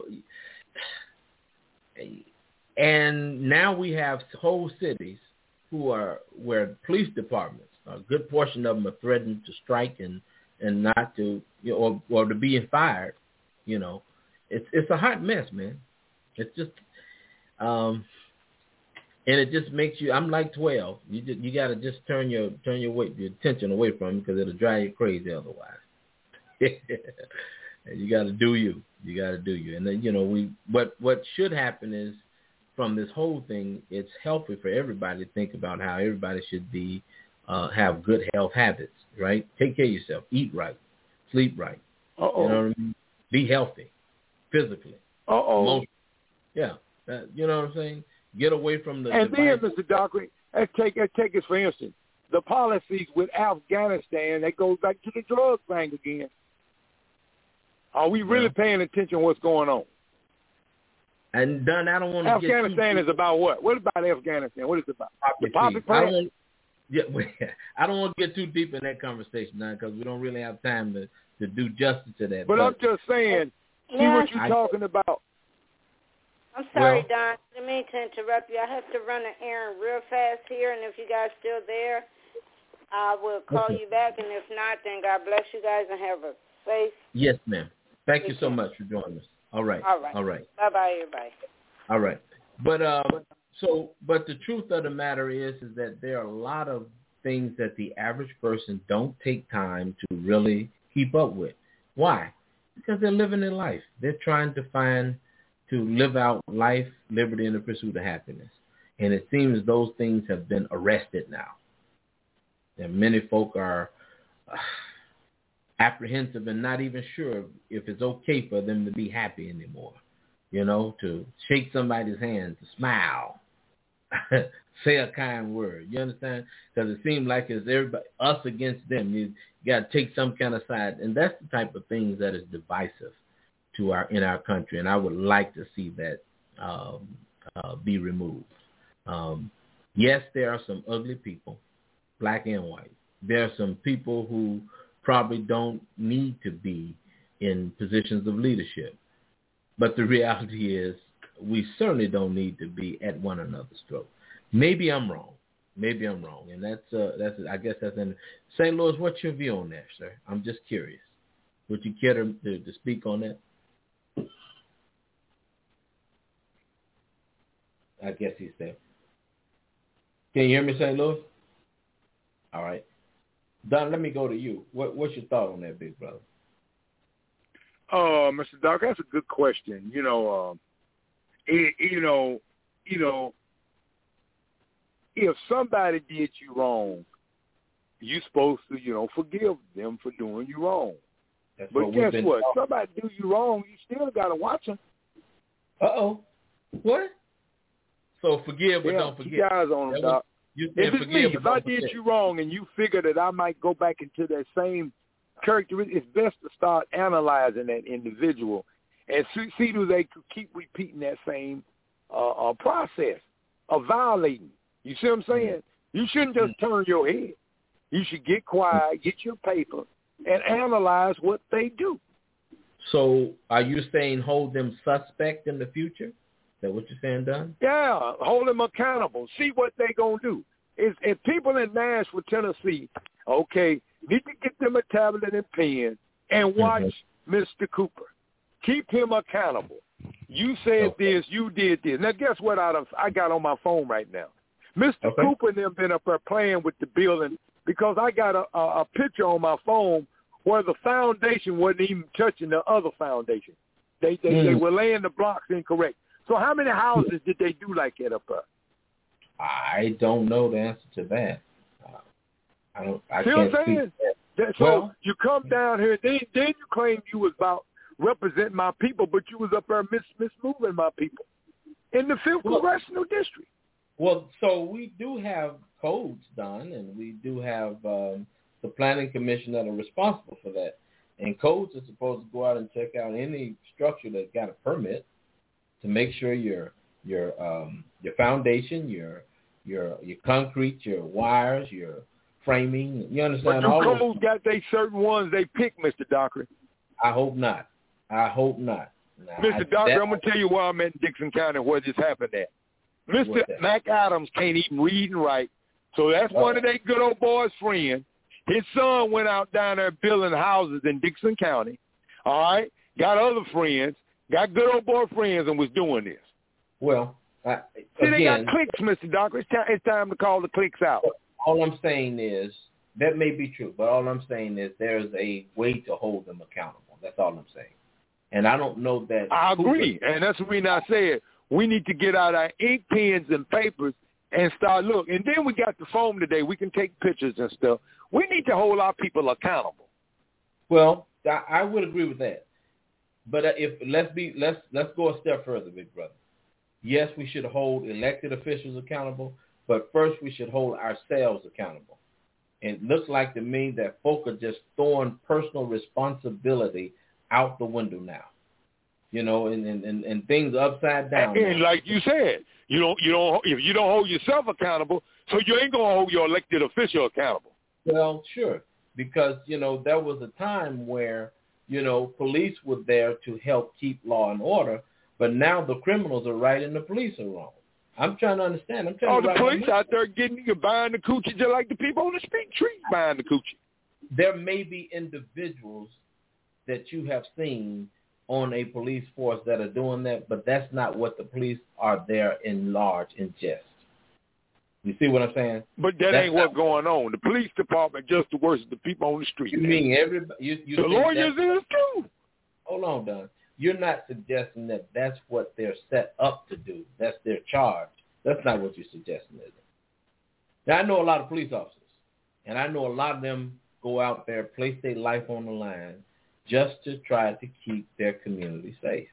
and now we have whole cities who are where police departments, a good portion of them are threatened to strike and, and not to, you know, or, or to be fired. You know, it's it's a hot mess, man. It's just, um, and it just makes you. I'm like twelve. You just, you got to just turn your turn your weight your attention away from it because it'll drive you crazy otherwise. You got to do you. You got to do you. And then, you know, we what what should happen is, from this whole thing, it's healthy for everybody to think about how everybody should be uh, have good health habits, right? Take care of yourself. Eat right. Sleep right. Uh-oh. You know what I mean? Be healthy physically. Uh-oh. Emotionally. Yeah. That, you know what I'm saying? Get away from the... And the then, Mister Dockery, let's take, let's take this for instance. The policies with Afghanistan, that goes back to the drug thing again. Are we really yeah. paying attention to what's going on? And Don, I don't want to Afghanistan get is about what? What about Afghanistan? What is it about? Poppy the poppy seeds. plant? I don't, yeah, I don't want to get too deep in that conversation now because we don't really have time to, to do justice to that. But, but I'm just saying, see yeah. what you're I, talking about. I'm sorry, well, Don. I didn't mean to interrupt you. I have to run an errand real fast here, and if you guys still there, I will call okay. you back. And if not, then God bless you guys and have a safe. Yes, ma'am. Thank you so much for joining us. All right. All right. All right. Bye-bye, everybody. All right. But uh, so, but the truth of the matter is, is that there are a lot of things that the average person don't take time to really keep up with. Why? Because they're living their life. They're trying to find, to live out life, liberty, and the pursuit of happiness. And it seems those things have been arrested now. And many folk are uh, apprehensive and not even sure if it's okay for them to be happy anymore. You know, to shake somebody's hand, to smile, say a kind word. You understand? Because it seems like it's everybody, us against them. You got to take some kind of side. And that's the type of things that is divisive to our in our country. And I would like to see that um, uh, be removed. Um, yes, there are some ugly people, black and white. There are some people who probably don't need to be in positions of leadership. But the reality is we certainly don't need to be at one another's throat. Maybe I'm wrong. Maybe I'm wrong. And that's, uh, that's I guess that's in Saint Louis. What's your view on that, sir? I'm just curious. Would you care to, to, to speak on that? I guess he's there. Can you hear me, Saint Louis? All right. Don, let me go to you. What, what's your thought on that, big brother? Uh, Mister Doc, that's a good question. You know, um, it, you know, you know, if somebody did you wrong, you're supposed to, you know, forgive them for doing you wrong. That's but what guess what? Talking. Somebody do you wrong, you still got to watch them. Uh-oh. What? So forgive but yeah, don't forget. Keep your eyes on them, Doc. You if it's me, if I did forget. you wrong and you figure that I might go back into that same characteristic, it's best to start analyzing that individual and see, see do they keep repeating that same uh, uh, process of violating. You see what I'm saying? Mm-hmm. You shouldn't just mm-hmm. turn your head. You should get quiet, get your paper, and analyze what they do. So are you saying hold them suspect in the future? Is that what you're saying, Don? Yeah, hold them accountable. See what they going to do. If, if people in Nashville, Tennessee, okay, need to get them a tablet and pen and watch mm-hmm. Mister Cooper. Keep him accountable. You said okay. this, you did this. Now, guess what I, I got on my phone right now? Mister Okay. Cooper and them been up there playing with the building because I got a, a, a picture on my phone where the foundation wasn't even touching the other foundation. They they, mm. they were laying the blocks incorrect. So how many houses did they do like that up there? I don't know the answer to that. Uh, I don't. I See can't what I'm saying? That, so well, you come down here, then then you claim you was about representing my people, but you was up there mis- mismoving my people in the fifth well, Congressional District. Well, so we do have codes done, and we do have um, the Planning Commission that are responsible for that. And codes are supposed to go out and check out any structure that got a permit to make sure your your um, your foundation, your your your concrete, your wires, your framing. You understand? But all codes got they certain ones they pick, Mister Dockery. I hope not. I hope not. Now, Mister Dockery, I'm gonna tell you where I'm at in Dixon County where this happened at. Mister Mac Adams can't even read and write, so that's oh. one of their good old boys' friends. His son went out down there building houses in Dixon County, all right, got other friends, got good old boy friends, and was doing this. Well, I, See, again, they got cliques, Mister Dockery. It's, time, it's time to call the cliques out. All I'm saying is, that may be true, but all I'm saying is there's a way to hold them accountable. That's all I'm saying. And I don't know that. I agree, and that's what we not saying. We need to get out our ink pens and papers and start look. And then we got the phone today. We can take pictures and stuff. We need to hold our people accountable. Well, I, I would agree with that. But if let's be let's let's go a step further, big brother. Yes, we should hold elected officials accountable, but first we should hold ourselves accountable. And it looks like to me that folk are just throwing personal responsibility out the window now. You know, and, and, and, and things upside down. And, and like you said, you don't you don't if you don't hold yourself accountable, so you ain't gonna hold your elected official accountable. Well, sure, because you know there was a time where you know police were there to help keep law and order, but now the criminals are right and the police are wrong. I'm trying to understand. I'm trying oh, to the police out there getting you buying the coochie just like the people on the street trees buying the coochie. There may be individuals that you have seen on a police force that are doing that, but that's not what the police are there in large in jest. You see what I'm saying? But that that's ain't what's going on. The police department just the worst of the people on the street. You mean everybody? You, you the lawyers is too. Hold on, Don. You're not suggesting that that's what they're set up to do. That's their charge. That's not what you're suggesting, is it? Now, I know a lot of police officers, and I know a lot of them go out there, place their life on the line just to try to keep their community safe.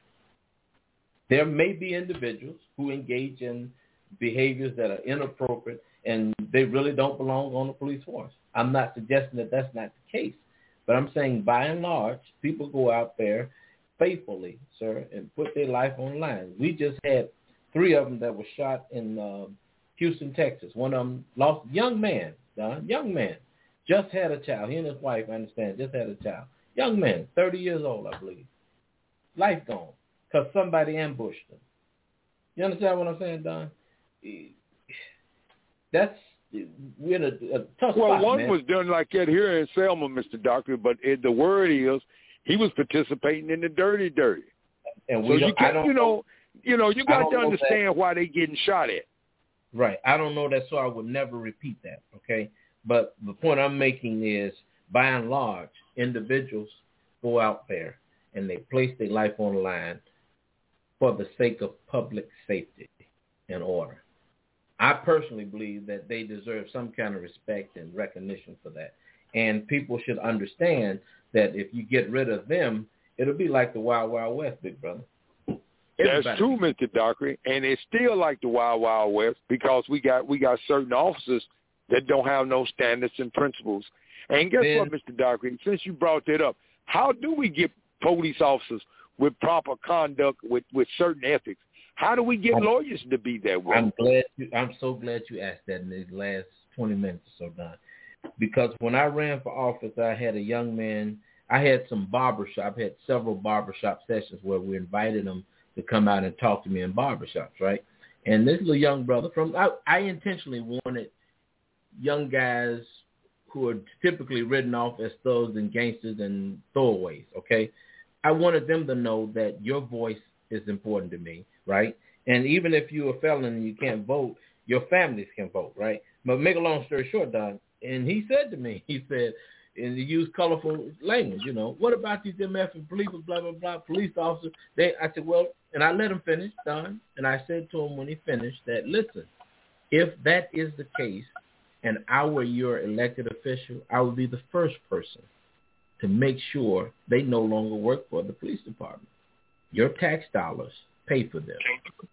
There may be individuals who engage in behaviors that are inappropriate and they really don't belong on the police force. I'm not suggesting that that's not the case, but I'm saying by and large, people go out there faithfully, sir, and put their life on the line. We just had three of them that were shot in uh, Houston, Texas. One of them lost a young man, Don, young man, just had a child. He and his wife, I understand, just had a child. Young man, thirty years old, I believe. Life gone because somebody ambushed him. You understand what I'm saying, Don? That's we're in a, a tough well, spot, one man. was done like that here in Selma, Mister Doctor, but it, the word is he was participating in the dirty, dirty. And we so don't, you can't, I don't, you know, you know, you got to understand that. why they getting shot at. Right. I don't know that, so I would never repeat that. Okay. But the point I'm making is, by and large, individuals go out there and they place their life on the line for the sake of public safety and order. I personally believe that they deserve some kind of respect and recognition for that. And people should understand that if you get rid of them, it'll be like the Wild Wild West, big brother. Everybody. That's true, Mister Dockery, and it's still like the Wild Wild West because we got we got certain officers that don't have no standards and principles. And guess then, what, Mister Dockery? Since you brought that up, how do we get police officers with proper conduct, with, with certain ethics? How do we get I'm, lawyers to be that way? I'm glad. You, I'm so glad you asked that in these last twenty minutes or so, Don. Because when I ran for office, I had a young man. I had some barbershop. I had several barbershop sessions where we invited them to come out and talk to me in barbershops, right? And this little young brother from I, I intentionally wanted young guys who are typically written off as thugs and gangsters and throwaways, okay? I wanted them to know that your voice is important to me, right? And even if you're a felon and you can't vote, your families can vote, right? But make a long story short, Don, and he said to me, he said, and he used colorful language, you know, what about these M F and police, blah, blah, blah, police officers? They, I said, well, and I let him finish, Don, and I said to him when he finished that, listen, if that is the case and I were your elected official, I would be the first person to make sure they no longer work for the police department. Your tax dollars pay for them.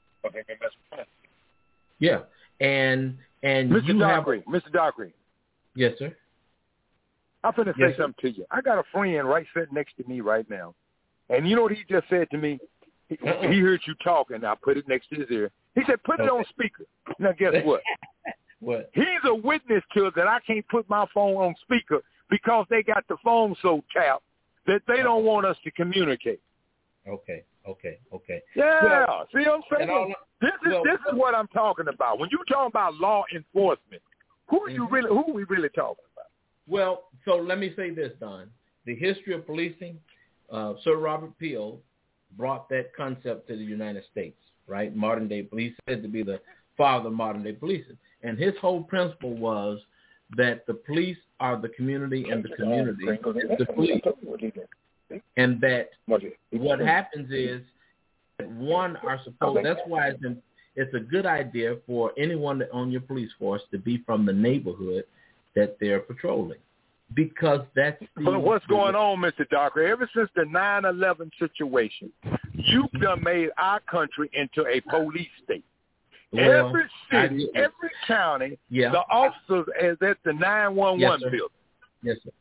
Yeah, and and Mister you Dockery, have Mister Dockery. Yes, sir. I'm finna yes, say something sir. to you. I got a friend right sitting next to me right now, and you know what he just said to me? He, uh-uh. he heard you talking. I put it next to his ear. He said, "Put okay. it on speaker." Now, guess what? What? He's a witness to that I can't put my phone on speaker because they got the phone so tapped that they don't want us to communicate. Okay, okay, okay. Yeah, well, see what I'm saying? All, this is well, this is what I'm talking about. When you talking about law enforcement, who are you mm-hmm. really? Who are we really talking about? Well, so let me say this, Don. The history of policing, uh, Sir Robert Peel brought that concept to the United States, right? Modern day police, said to be the father of modern day policing. And his whole principle was that the police are the community and the community is the police. And that what happens is that one are supposed, that's why it's, in, it's a good idea for anyone on your police force to be from the neighborhood that they're patrolling. Because that's the... But what's going on, Mister Dockery? Ever since the nine eleven situation, you've done made our country into a police state. Well, every city, every county, yeah. the officers is at the nine one one yes, building. Yes, sir.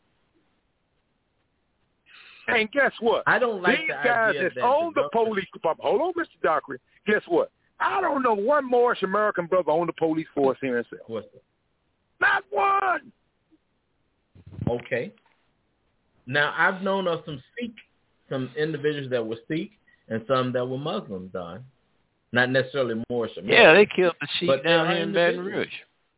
And guess what? I don't like These the guys idea that's that on the, the police department. Hold on, Mister Dockery. Guess what? I don't know one Moorish American brother on the police force here in Selma. Not one. Okay. Now, I've known of some Sikh, some individuals that were Sikh and some that were Muslim, Don. Not necessarily Moorish American. Yeah, they killed the Sikh but down here in Baton Rouge.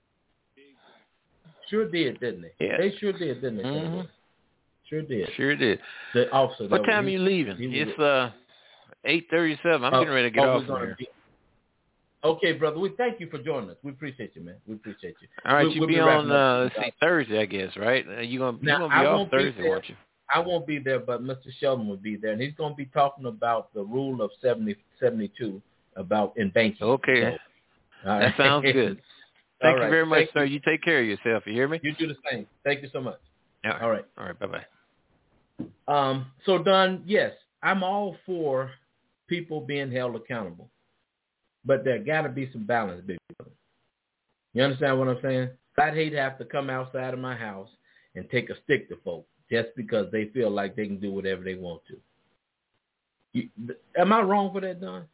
Sure did, didn't they? Yeah. They sure did, didn't they? Mm-hmm. Sure did. Sure did. The officer. What time are you leaving? It's uh eight thirty-seven. I'm oh, getting ready to get oh, off from here. Be... Okay, brother. We thank you for joining us. We appreciate you, man. We appreciate you. All right, we, you'll we'll be, be on uh, up, let's see, Thursday, I guess, right? Uh, you gonna you now, gonna be I off won't Thursday, be won't you? I won't be there, but Mister Sheldon will be there, and he's going to be talking about the rule of seventy, seventy-two about in banking. Okay, so, that right. sounds good. Thank right. you very much, Thank sir. You. you take care of yourself. You hear me? You do the same. Thank you so much. All right. All right. All right. Bye-bye. Um, so, Don, yes, I'm all for people being held accountable, but there got to be some balance, big brother. You understand what I'm saying? I'd hate to have to come outside of my house and take a stick to folk just because they feel like they can do whatever they want to. You, am I wrong for that, Don?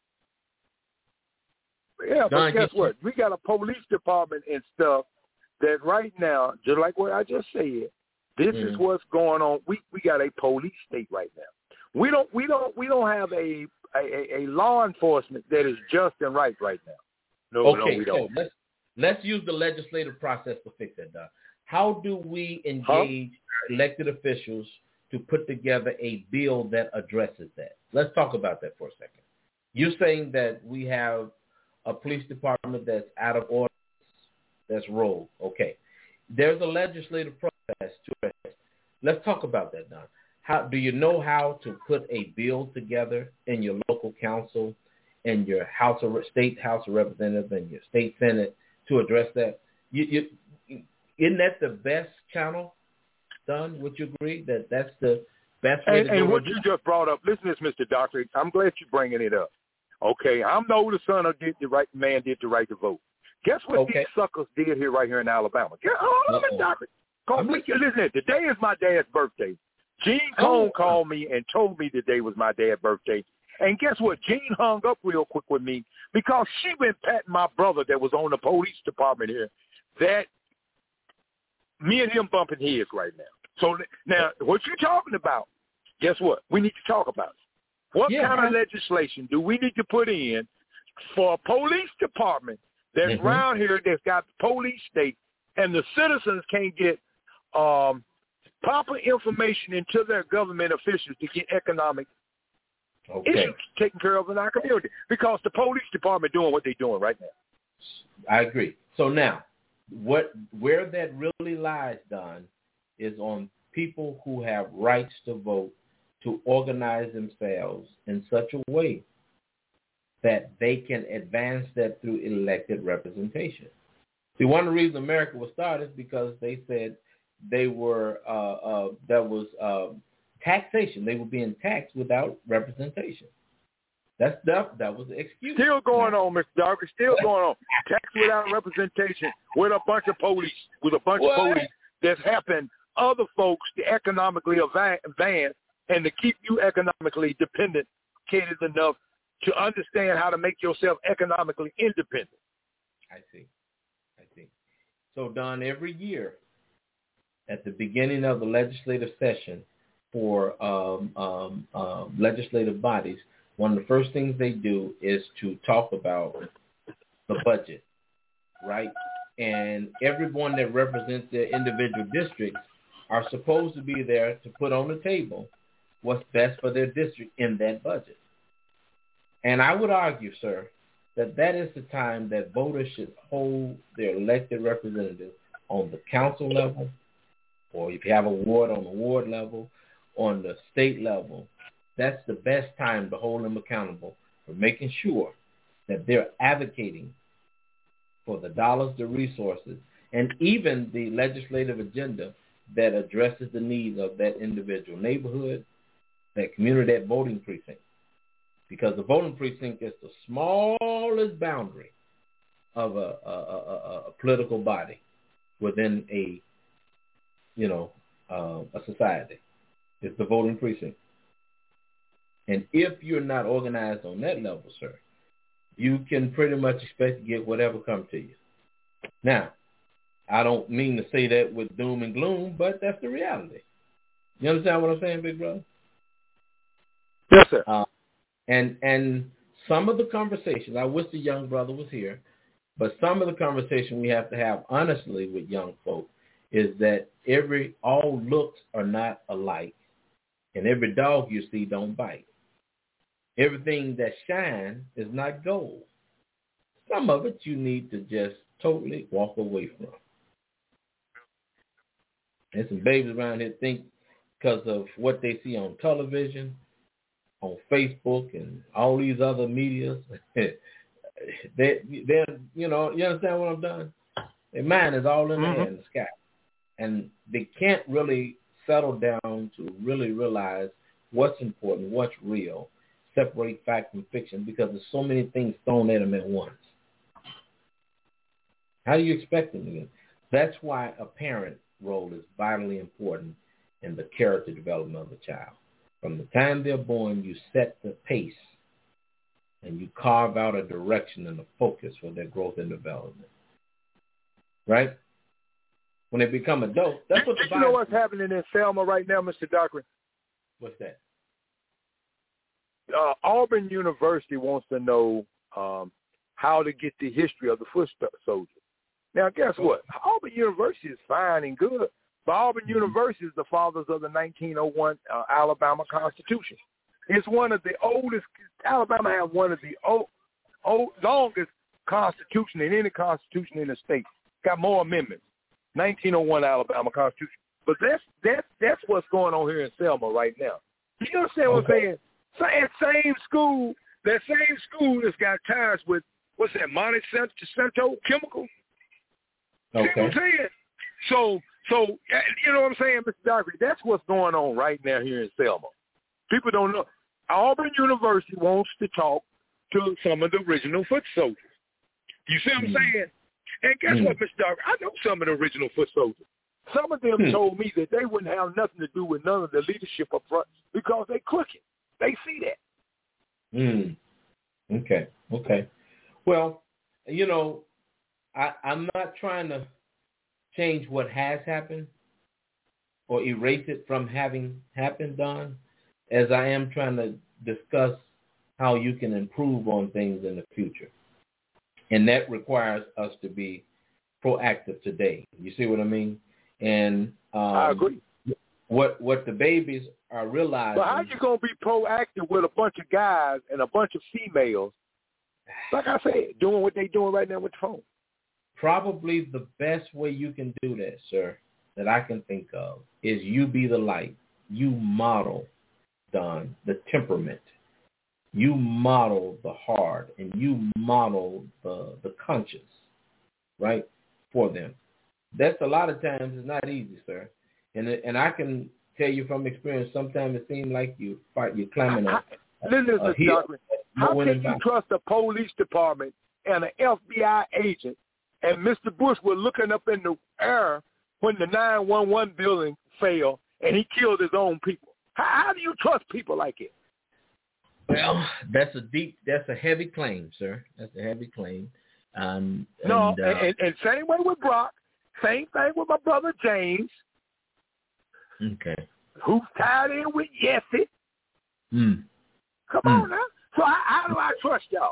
Yeah, but Don, guess what? We got a police department and stuff that right now, just like what I just said, this mm-hmm. is what's going on. We we got a police state right now. We don't we don't we don't have a a, a law enforcement that is just and right right now. No, okay, no, we don't. So let's let's use the legislative process to fix that, Don. How do we engage huh? elected officials to put together a bill that addresses that? Let's talk about that for a second. You're saying that we have a police department that's out of order, that's rogue. Okay. There's a legislative process to address. Let's talk about that, Don. How do you know how to put a bill together in your local council and your House of State House of Representatives and your state Senate to address that? You, you, isn't that the best channel, Don? Would you agree that that's the best way and, to do it? And what you just brought up, listen to this, Mister Doctor. I'm glad you're bringing it up. Okay, I'm the oldest son who did the right man did the right to vote. Guess what okay. these suckers did here right here in Alabama? Guess, hold on, Mister Doctor. Call me. Listen, today is my dad's birthday. Gene Cone oh. called me and told me today was my dad's birthday. And guess what? Gene hung up real quick with me because she been patting my brother that was on the police department here. That me and him bumping heads right now. So now, what you talking about? Guess what? We need to talk about it. What yeah, kind man. of legislation do we need to put in for a police department that's mm-hmm. around here that's got police state and the citizens can't get um, proper information into their government officials to get economic okay. issues taken care of in our community because the police department doing what they're doing right now. I agree. So now, what where that really lies, Don, is on people who have rights to vote to organize themselves in such a way that they can advance that through elected representation. See, one of the reasons America was started is because they said they were uh, uh, that was uh, taxation. They were being taxed without representation. That's that. That was the excuse. Still going on, Mister Darker. Still going on. Tax without representation with a bunch of police, with a bunch what? of police that's helping other folks to economically advance and to keep you economically dependent, catered enough to understand how to make yourself economically independent. I see. I see. So, Don, every year at the beginning of the legislative session for um, um, um, legislative bodies, one of the first things they do is to talk about the budget, right? And everyone that represents their individual districts are supposed to be there to put on the table what's best for their district in that budget. And I would argue, sir, that that is the time that voters should hold their elected representatives on the council level, or if you have a ward, on the ward level, on the state level. That's the best time to hold them accountable for making sure that they're advocating for the dollars, the resources, and even the legislative agenda that addresses the needs of that individual neighborhood, that community, that voting precinct. Because the voting precinct is the smallest boundary of a, a, a, a political body within a, you know, uh, a society. It's the voting precinct. And if you're not organized on that level, sir, you can pretty much expect to get whatever comes to you. Now, I don't mean to say that with doom and gloom, but that's the reality. You understand what I'm saying, big brother? Yes, sir. Uh, and and some of the conversations, I wish the young brother was here, but some of the conversation we have to have honestly with young folk is that every all looks are not alike, and every dog you see don't bite. Everything that shines is not gold. Some of it you need to just totally walk away from. There's some babies around here think because of what they see on television, on Facebook, and all these other medias, they, they're, you know, you understand what I'm doing? Their mind is all in the mm-hmm. air in the sky. And they can't really settle down to really realize what's important, what's real, separate fact from fiction, because there's so many things thrown at them at once. How do you expect them to get? That's why a parent role is vitally important in the character development of a child. From the time they're born, you set the pace and you carve out a direction and a focus for their growth and development. Right? When they become adults, that's what the Bible... You know what's happening in Selma right now, Mister Dockery? What's that? Uh, Auburn University wants to know um, how to get the history of the foot soldier. Now, guess what? Auburn University is fine and good, but Auburn mm-hmm. University is the fathers of the nineteen oh one uh, Alabama Constitution. It's one of the oldest. Alabama has one of the old, old, longest constitution in any constitution in the state. Got more amendments. nineteen oh one Alabama Constitution. But that's that's that's what's going on here in Selma right now. You understand what okay. I'm saying? So that same school, that same school that's got ties with, what's that, Monsanto Chemical? Okay. You know what I'm saying? So, so you know what I'm saying, Mister Dockery? That's what's going on right now here in Selma. People don't know. Auburn University wants to talk to some of the original foot soldiers. You see what I'm mm. saying? And guess mm. what, Mister Dockery? I know some of the original foot soldiers. Some of them mm. told me that they wouldn't have nothing to do with none of the leadership up front because they crooked. They see that. Mm. Okay. Okay. Well, you know, I, I'm not trying to change what has happened or erase it from having happened, Don, as I am trying to discuss how you can improve on things in the future. And that requires us to be proactive today. You see what I mean? And um, I agree. What what the babies are realizing. But how you gonna be proactive with a bunch of guys and a bunch of females? Like I said, doing what they doing right now with the phone. Probably the best way you can do that, sir, that I can think of, is you be the light. You model, Don, the temperament. You model the heart, and you model the the conscience, right, for them. that's a lot of times it's not easy, sir. And it, and I can tell you from experience, sometimes it seems like you fight, you're climbing a, a, Listen, a hill. How can you trust a police department and an F B I agent? And Mister Bush was looking up in the air when the nine one one building failed and he killed his own people. How, how do you trust people like it? Well, that's a deep, that's a heavy claim, sir. That's a heavy claim. Um, no, and, uh, and, and same way with Brock. Same thing with my brother James. Okay. Who's tied in with Yessie. Mm. Come mm. on now. So how, how do I trust y'all?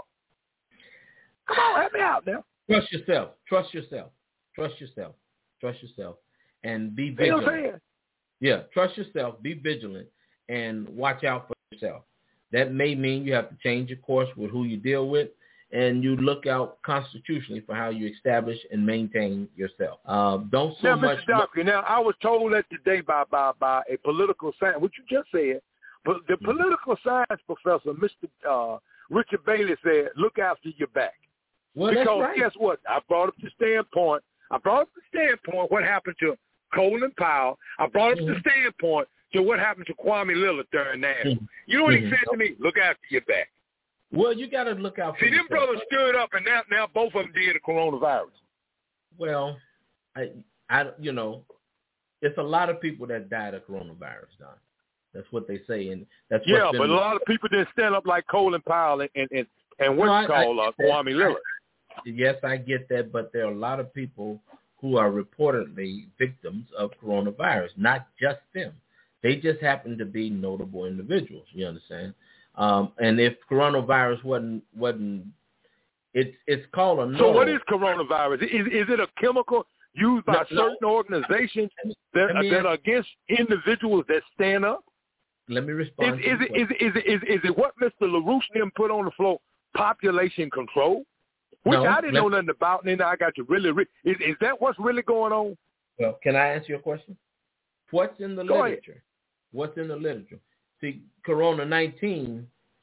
Come on, help me out now. Trust yourself. Trust yourself. Trust yourself. Trust yourself. And be You know what I'm vigilant. saying? Yeah, trust yourself. Be vigilant and watch out for yourself. That may mean you have to change your course with who you deal with, and you look out constitutionally for how you establish and maintain yourself. Uh, don't so now, much. Mister Doctor, now I was told that today by by by a political science, what you just said, but the Mm-hmm. political science professor, Mister Uh, Richard Bailey, said, "Look after your back." Well, because that's right. guess what? I brought up the standpoint. I brought up the standpoint. What happened to Colin Powell? I brought up mm-hmm. the standpoint to what happened to Kwame Lillard during that. Mm-hmm. You know what mm-hmm. he said to me? Look after your back. Well, you got to look out for See, yourself. them brothers stood up, and now, now both of them did the coronavirus. Well, I, I, you know, it's a lot of people that died of coronavirus, Don. That's what they say, and that's yeah. What's But a lot of people didn't stand up like Colin Powell and and and, and what's no, called uh, Kwame Lillard. I, yes, I get that, but there are a lot of people who are reportedly victims of coronavirus, not just them. They just happen to be notable individuals. You understand? Um, and if coronavirus wasn't wasn't, it's it's called a. Nodal. So what is coronavirus? Is is it a chemical used by no, certain no. organizations that, me, that are against individuals that stand up? Let me respond. Is, is, it, is, it, is, it, is, it, is it what Mister LaRouche and them put on the floor? Population control, which no, I didn't know nothing about, and then I got to really. Re- is, is that what's really going on? Well, can I answer your question? What's in the Go literature? Ahead. What's in the literature? See, Corona nineteen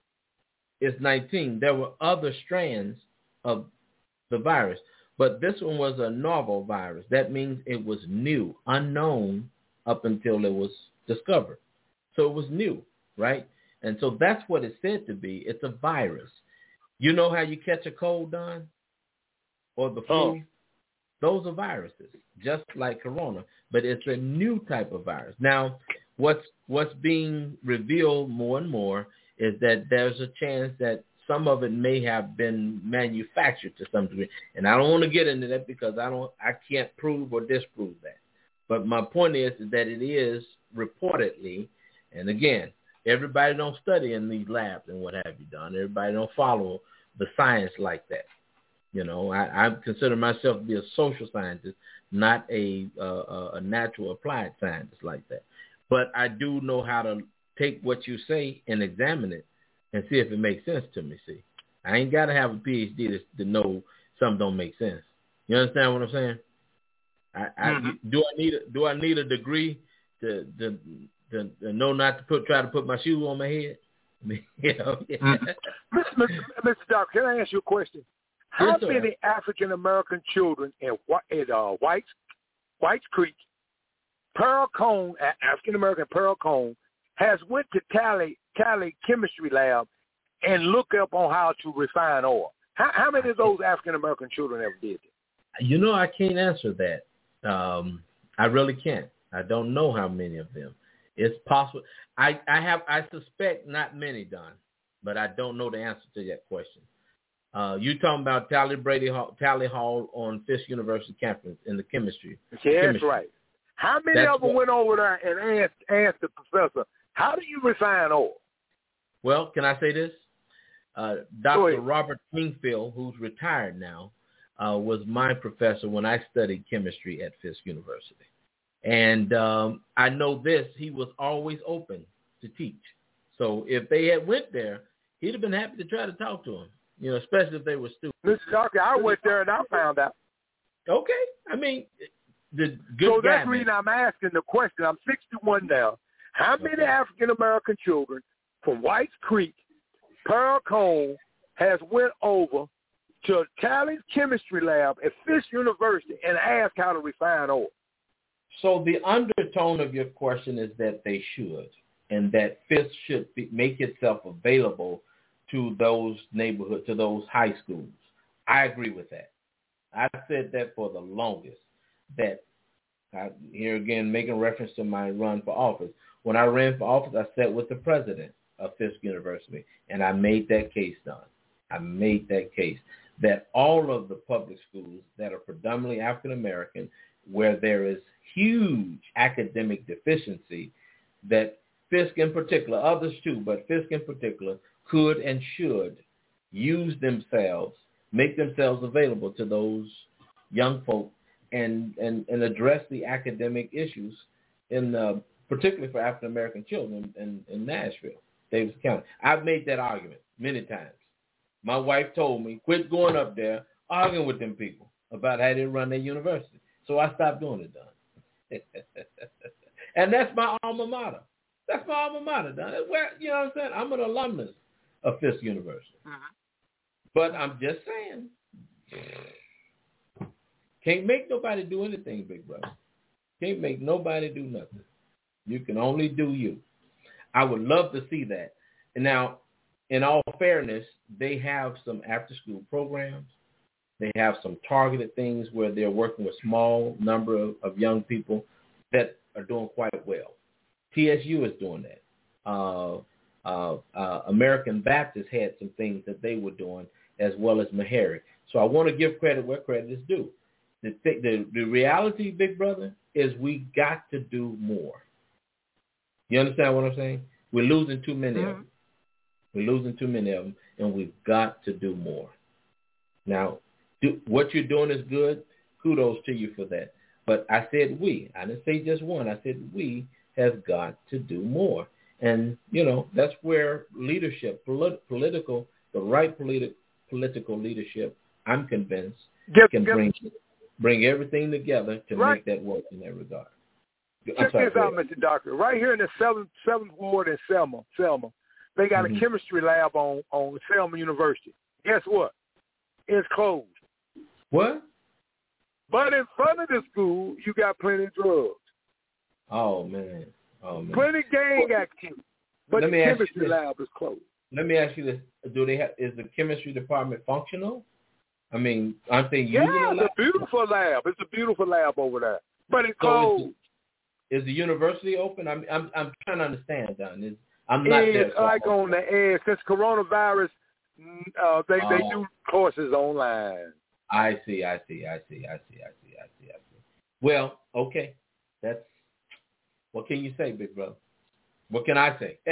is nineteen. There were other strands of the virus, but this one was a novel virus. That means it was new, unknown up until it was discovered. So it was new, right? And so that's what it's said to be. It's a virus. You know how you catch a cold, Don? Or the flu? Oh. Those are viruses, just like corona, but it's a new type of virus. Now, what's what's being revealed more and more is that there's a chance that some of it may have been manufactured to some degree. And I don't want to get into that because I don't I can't prove or disprove that. But my point is, is that it is reportedly, and again, everybody don't study in these labs and what have you done. Everybody don't follow the science like that. You know, I, I consider myself to be a social scientist, not a, uh, a natural applied scientist like that. But I do know how to take what you say and examine it and see if it makes sense to me, see. I ain't got to have a P H D to, to know something don't make sense. You understand what I'm saying? I, I mm-hmm. do I need a, do I need a degree to, to, to, to know not to put try to put my shoe on my head? You know? Yeah. Mm-hmm. Mister Doc, can I ask you a question? How yes, many African American children in, in uh, White's White's Creek, Pearl Cone, African American Pearl Cone, has went to Tally Tally Chemistry Lab and look up on how to refine oil? How, how many of those African American children ever did that? You know, I can't answer that. Um, I really can't. I don't know how many of them. It's possible. I, I have. I suspect not many, Don, but I don't know the answer to that question. Uh, you talking about Tally Brady Hall, Tally Hall on Fisk University campus in the chemistry? Yeah, chemistry. That's right. How many that's of them what, went over there and asked asked the professor, "How do you refine oil?" Well, can I say this? Uh, Doctor Robert Kingfield, who's retired now, uh, was my professor when I studied chemistry at Fisk University. And um, I know this, he was always open to teach. So if they had went there, he'd have been happy to try to talk to them, you know, especially if they were students. Mister Doctor, I went there and I found out. Okay. I mean, the good So guy, that's the reason I'm asking the question. I'm sixty-one now. How many okay. African-American children from White's Creek, Pearl Cone, has went over to a challenge chemistry lab at Fisk University and ask how to refine oil. So the undertone of your question is that they should, and that Fisk should be, make itself available to those neighborhoods, to those high schools. I agree with that. I've said that for the longest, that I, here again, making reference to my run for office. When I ran for office, I sat with the president of Fisk University, and I made that case done. I made that case that all of the public schools that are predominantly African-American, where there is huge academic deficiency, that Fisk in particular, others too, but Fisk in particular, could and should use themselves, make themselves available to those young folk and, and, and address the academic issues, in uh, particularly for African-American children in, in Nashville, Davis County. I've made that argument many times. My wife told me, quit going up there arguing with them people about how they run their university. So I stopped doing it, Don. And that's my alma mater. That's my alma mater, Don. Where, you know what I'm saying? I'm an alumnus of Fisk University. Uh-huh. But I'm just saying, can't make nobody do anything, big brother. Can't make nobody do nothing. You can only do you. I would love to see that. And now, in all fairness, they have some after-school programs. They have some targeted things where they're working with small number of, of young people that are doing quite well. T S U is doing that. Uh, uh, uh, American Baptist had some things that they were doing, as well as Meharry. So I want to give credit where credit is due. The, th- the, the reality, big brother, is we got to do more. You understand what I'm saying? We're losing too many mm-hmm. of them. We're losing too many of them, and we've got to do more. Now, do, what you're doing is good. Kudos to you for that. But I said we. I didn't say just one. I said we have got to do more. And, you know, that's where leadership, polit- political, the right politi- political leadership, I'm convinced, get, can get, bring bring everything together to right. make that work in that regard. Check sorry, this out, Mister Doctor. Right here in the seventh, seventh Ward in Selma, Selma, they got mm-hmm. a chemistry lab on, on Selma University. Guess what? It's closed. What? But in front of the school, you got plenty of drugs. Oh, man. Oh, man. Plenty of gang well, activity. But the chemistry lab is closed. Let me ask you this. Do they have, is the chemistry department functional? I mean, aren't they using yeah, the lab? it's a beautiful lab. It's a beautiful lab over there. But it's so closed. Is the, is the university open? I'm I'm I'm trying to understand, Don. Is, I'm not it's there. It's like on the edge. Since coronavirus, uh, they, oh. they do courses online. I see, I see, I see, I see, I see, I see, I see. Well, okay. That's, what can you say, big brother? What can I say?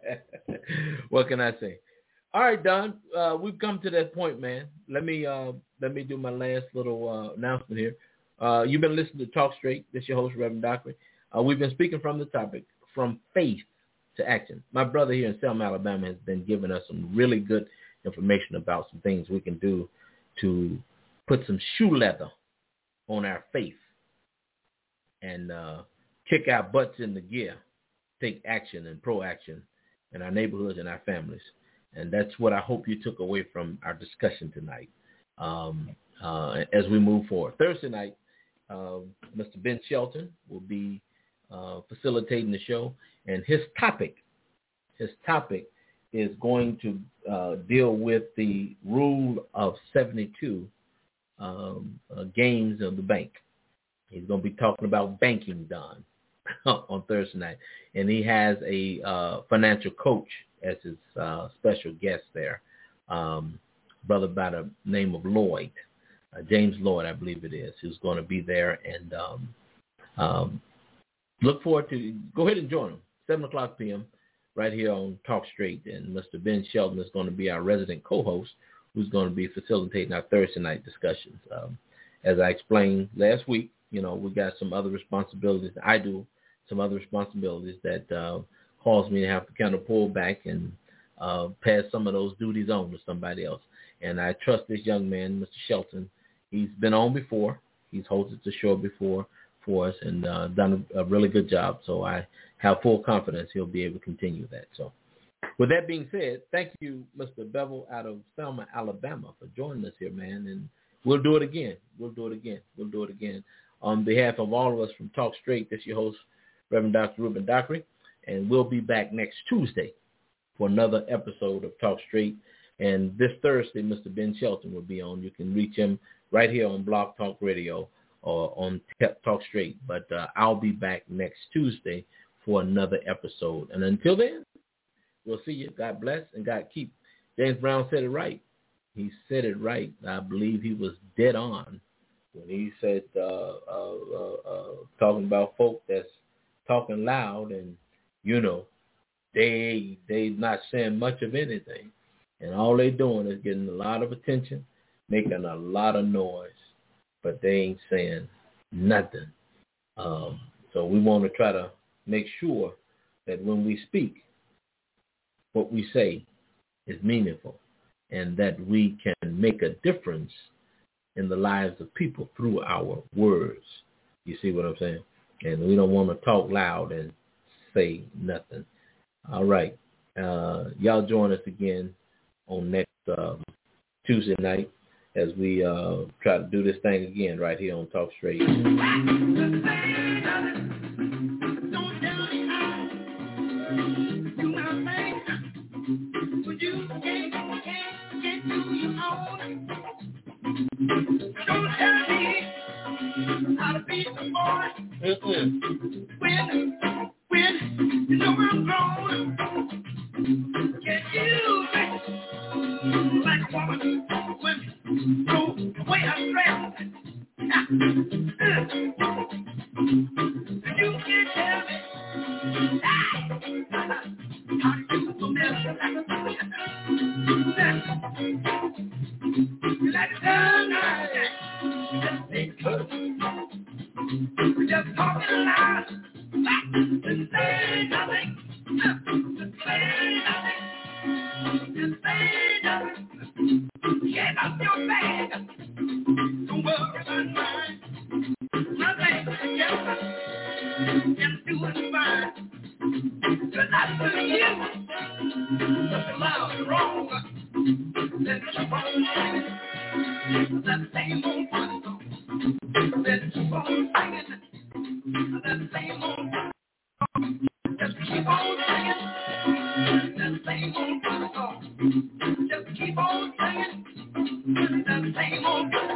What can I say? All right, Don, uh, we've come to that point, man. Let me uh, let me do my last little uh, announcement here. Uh, you've been listening to Talk Straight. This is your host, Reverend Dockery. Uh, we've been speaking from the topic, from faith to action. My brother here in Selma, Alabama, has been giving us some really good information about some things we can do to put some shoe leather on our faith and uh, kick our butts in the gear, take action and proaction in our neighborhoods and our families. And that's what I hope you took away from our discussion tonight um, uh, as we move forward. Thursday night, uh, Mister Ben Shelton will be uh, facilitating the show, and his topic, his topic is going to uh, deal with the rule of seventy-two um, uh, games of the bank. He's going to be talking about banking, Don, on Thursday night. And he has a uh, financial coach as his uh, special guest there, um, brother by the name of Lloyd, uh, James Lloyd, I believe it is, who's going to be there. And um, um, look forward to, go ahead and join him, seven o'clock p.m., right here on Talk Straight. And Mister Ben Shelton is going to be our resident co-host, who's going to be facilitating our Thursday night discussions. Um, as I explained last week, you know, we got some other responsibilities. I do some other responsibilities that uh, cause me to have to kind of pull back and uh, pass some of those duties on to somebody else. And I trust this young man, Mister Shelton. He's been on before. He's hosted the show before for us and uh, done a, a really good job. So I have full confidence he'll be able to continue that. So With that being said, thank you, Mister Bevel out of Selma, Alabama, for joining us here, man. And we'll do it again. We'll do it again. We'll do it again. On behalf of all of us from Talk Straight, this is your host, Reverend Doctor Ruben Dockery, and we'll be back next Tuesday for another episode of Talk Straight. And this Thursday, Mister Ben Shelton will be on. You can reach him right here on Blog Talk Radio or on Talk Straight. But uh, I'll be back next Tuesday for another episode. And until then, we'll see you. God bless and God keep. James Brown said it right. He said it right. I believe he was dead on when he said uh, uh, uh, uh, talking about folk that's talking loud and, you know, they they not saying much of anything. And all they doing is getting a lot of attention, making a lot of noise, but they ain't saying nothing. Um, so we want to try to make sure that when we speak, what we say is meaningful and that we can make a difference in the lives of people through our words. You see what I'm saying? And we don't want to talk loud and say nothing. All right. Uh, y'all join us again on next um, Tuesday night as we uh, try to do this thing again right here on Talk Straight. Don't tell me how to be the boy. Mm-mm. When, when you know I'm grown, can you make like a woman when throw away her dress? You can't tell me how to do the mess. You like to turn out. Just talking loud, just say nothing, just say nothing, just say nothing. Get up your bag, don't worry about mine. Nothing together, just doing fine. Good night to you, just loud and wrong. Let's keep on singing that same old funny song. Let's keep on singing that same old song. Just keep on singing that same old funny song. Just keep on singing that same old funny song.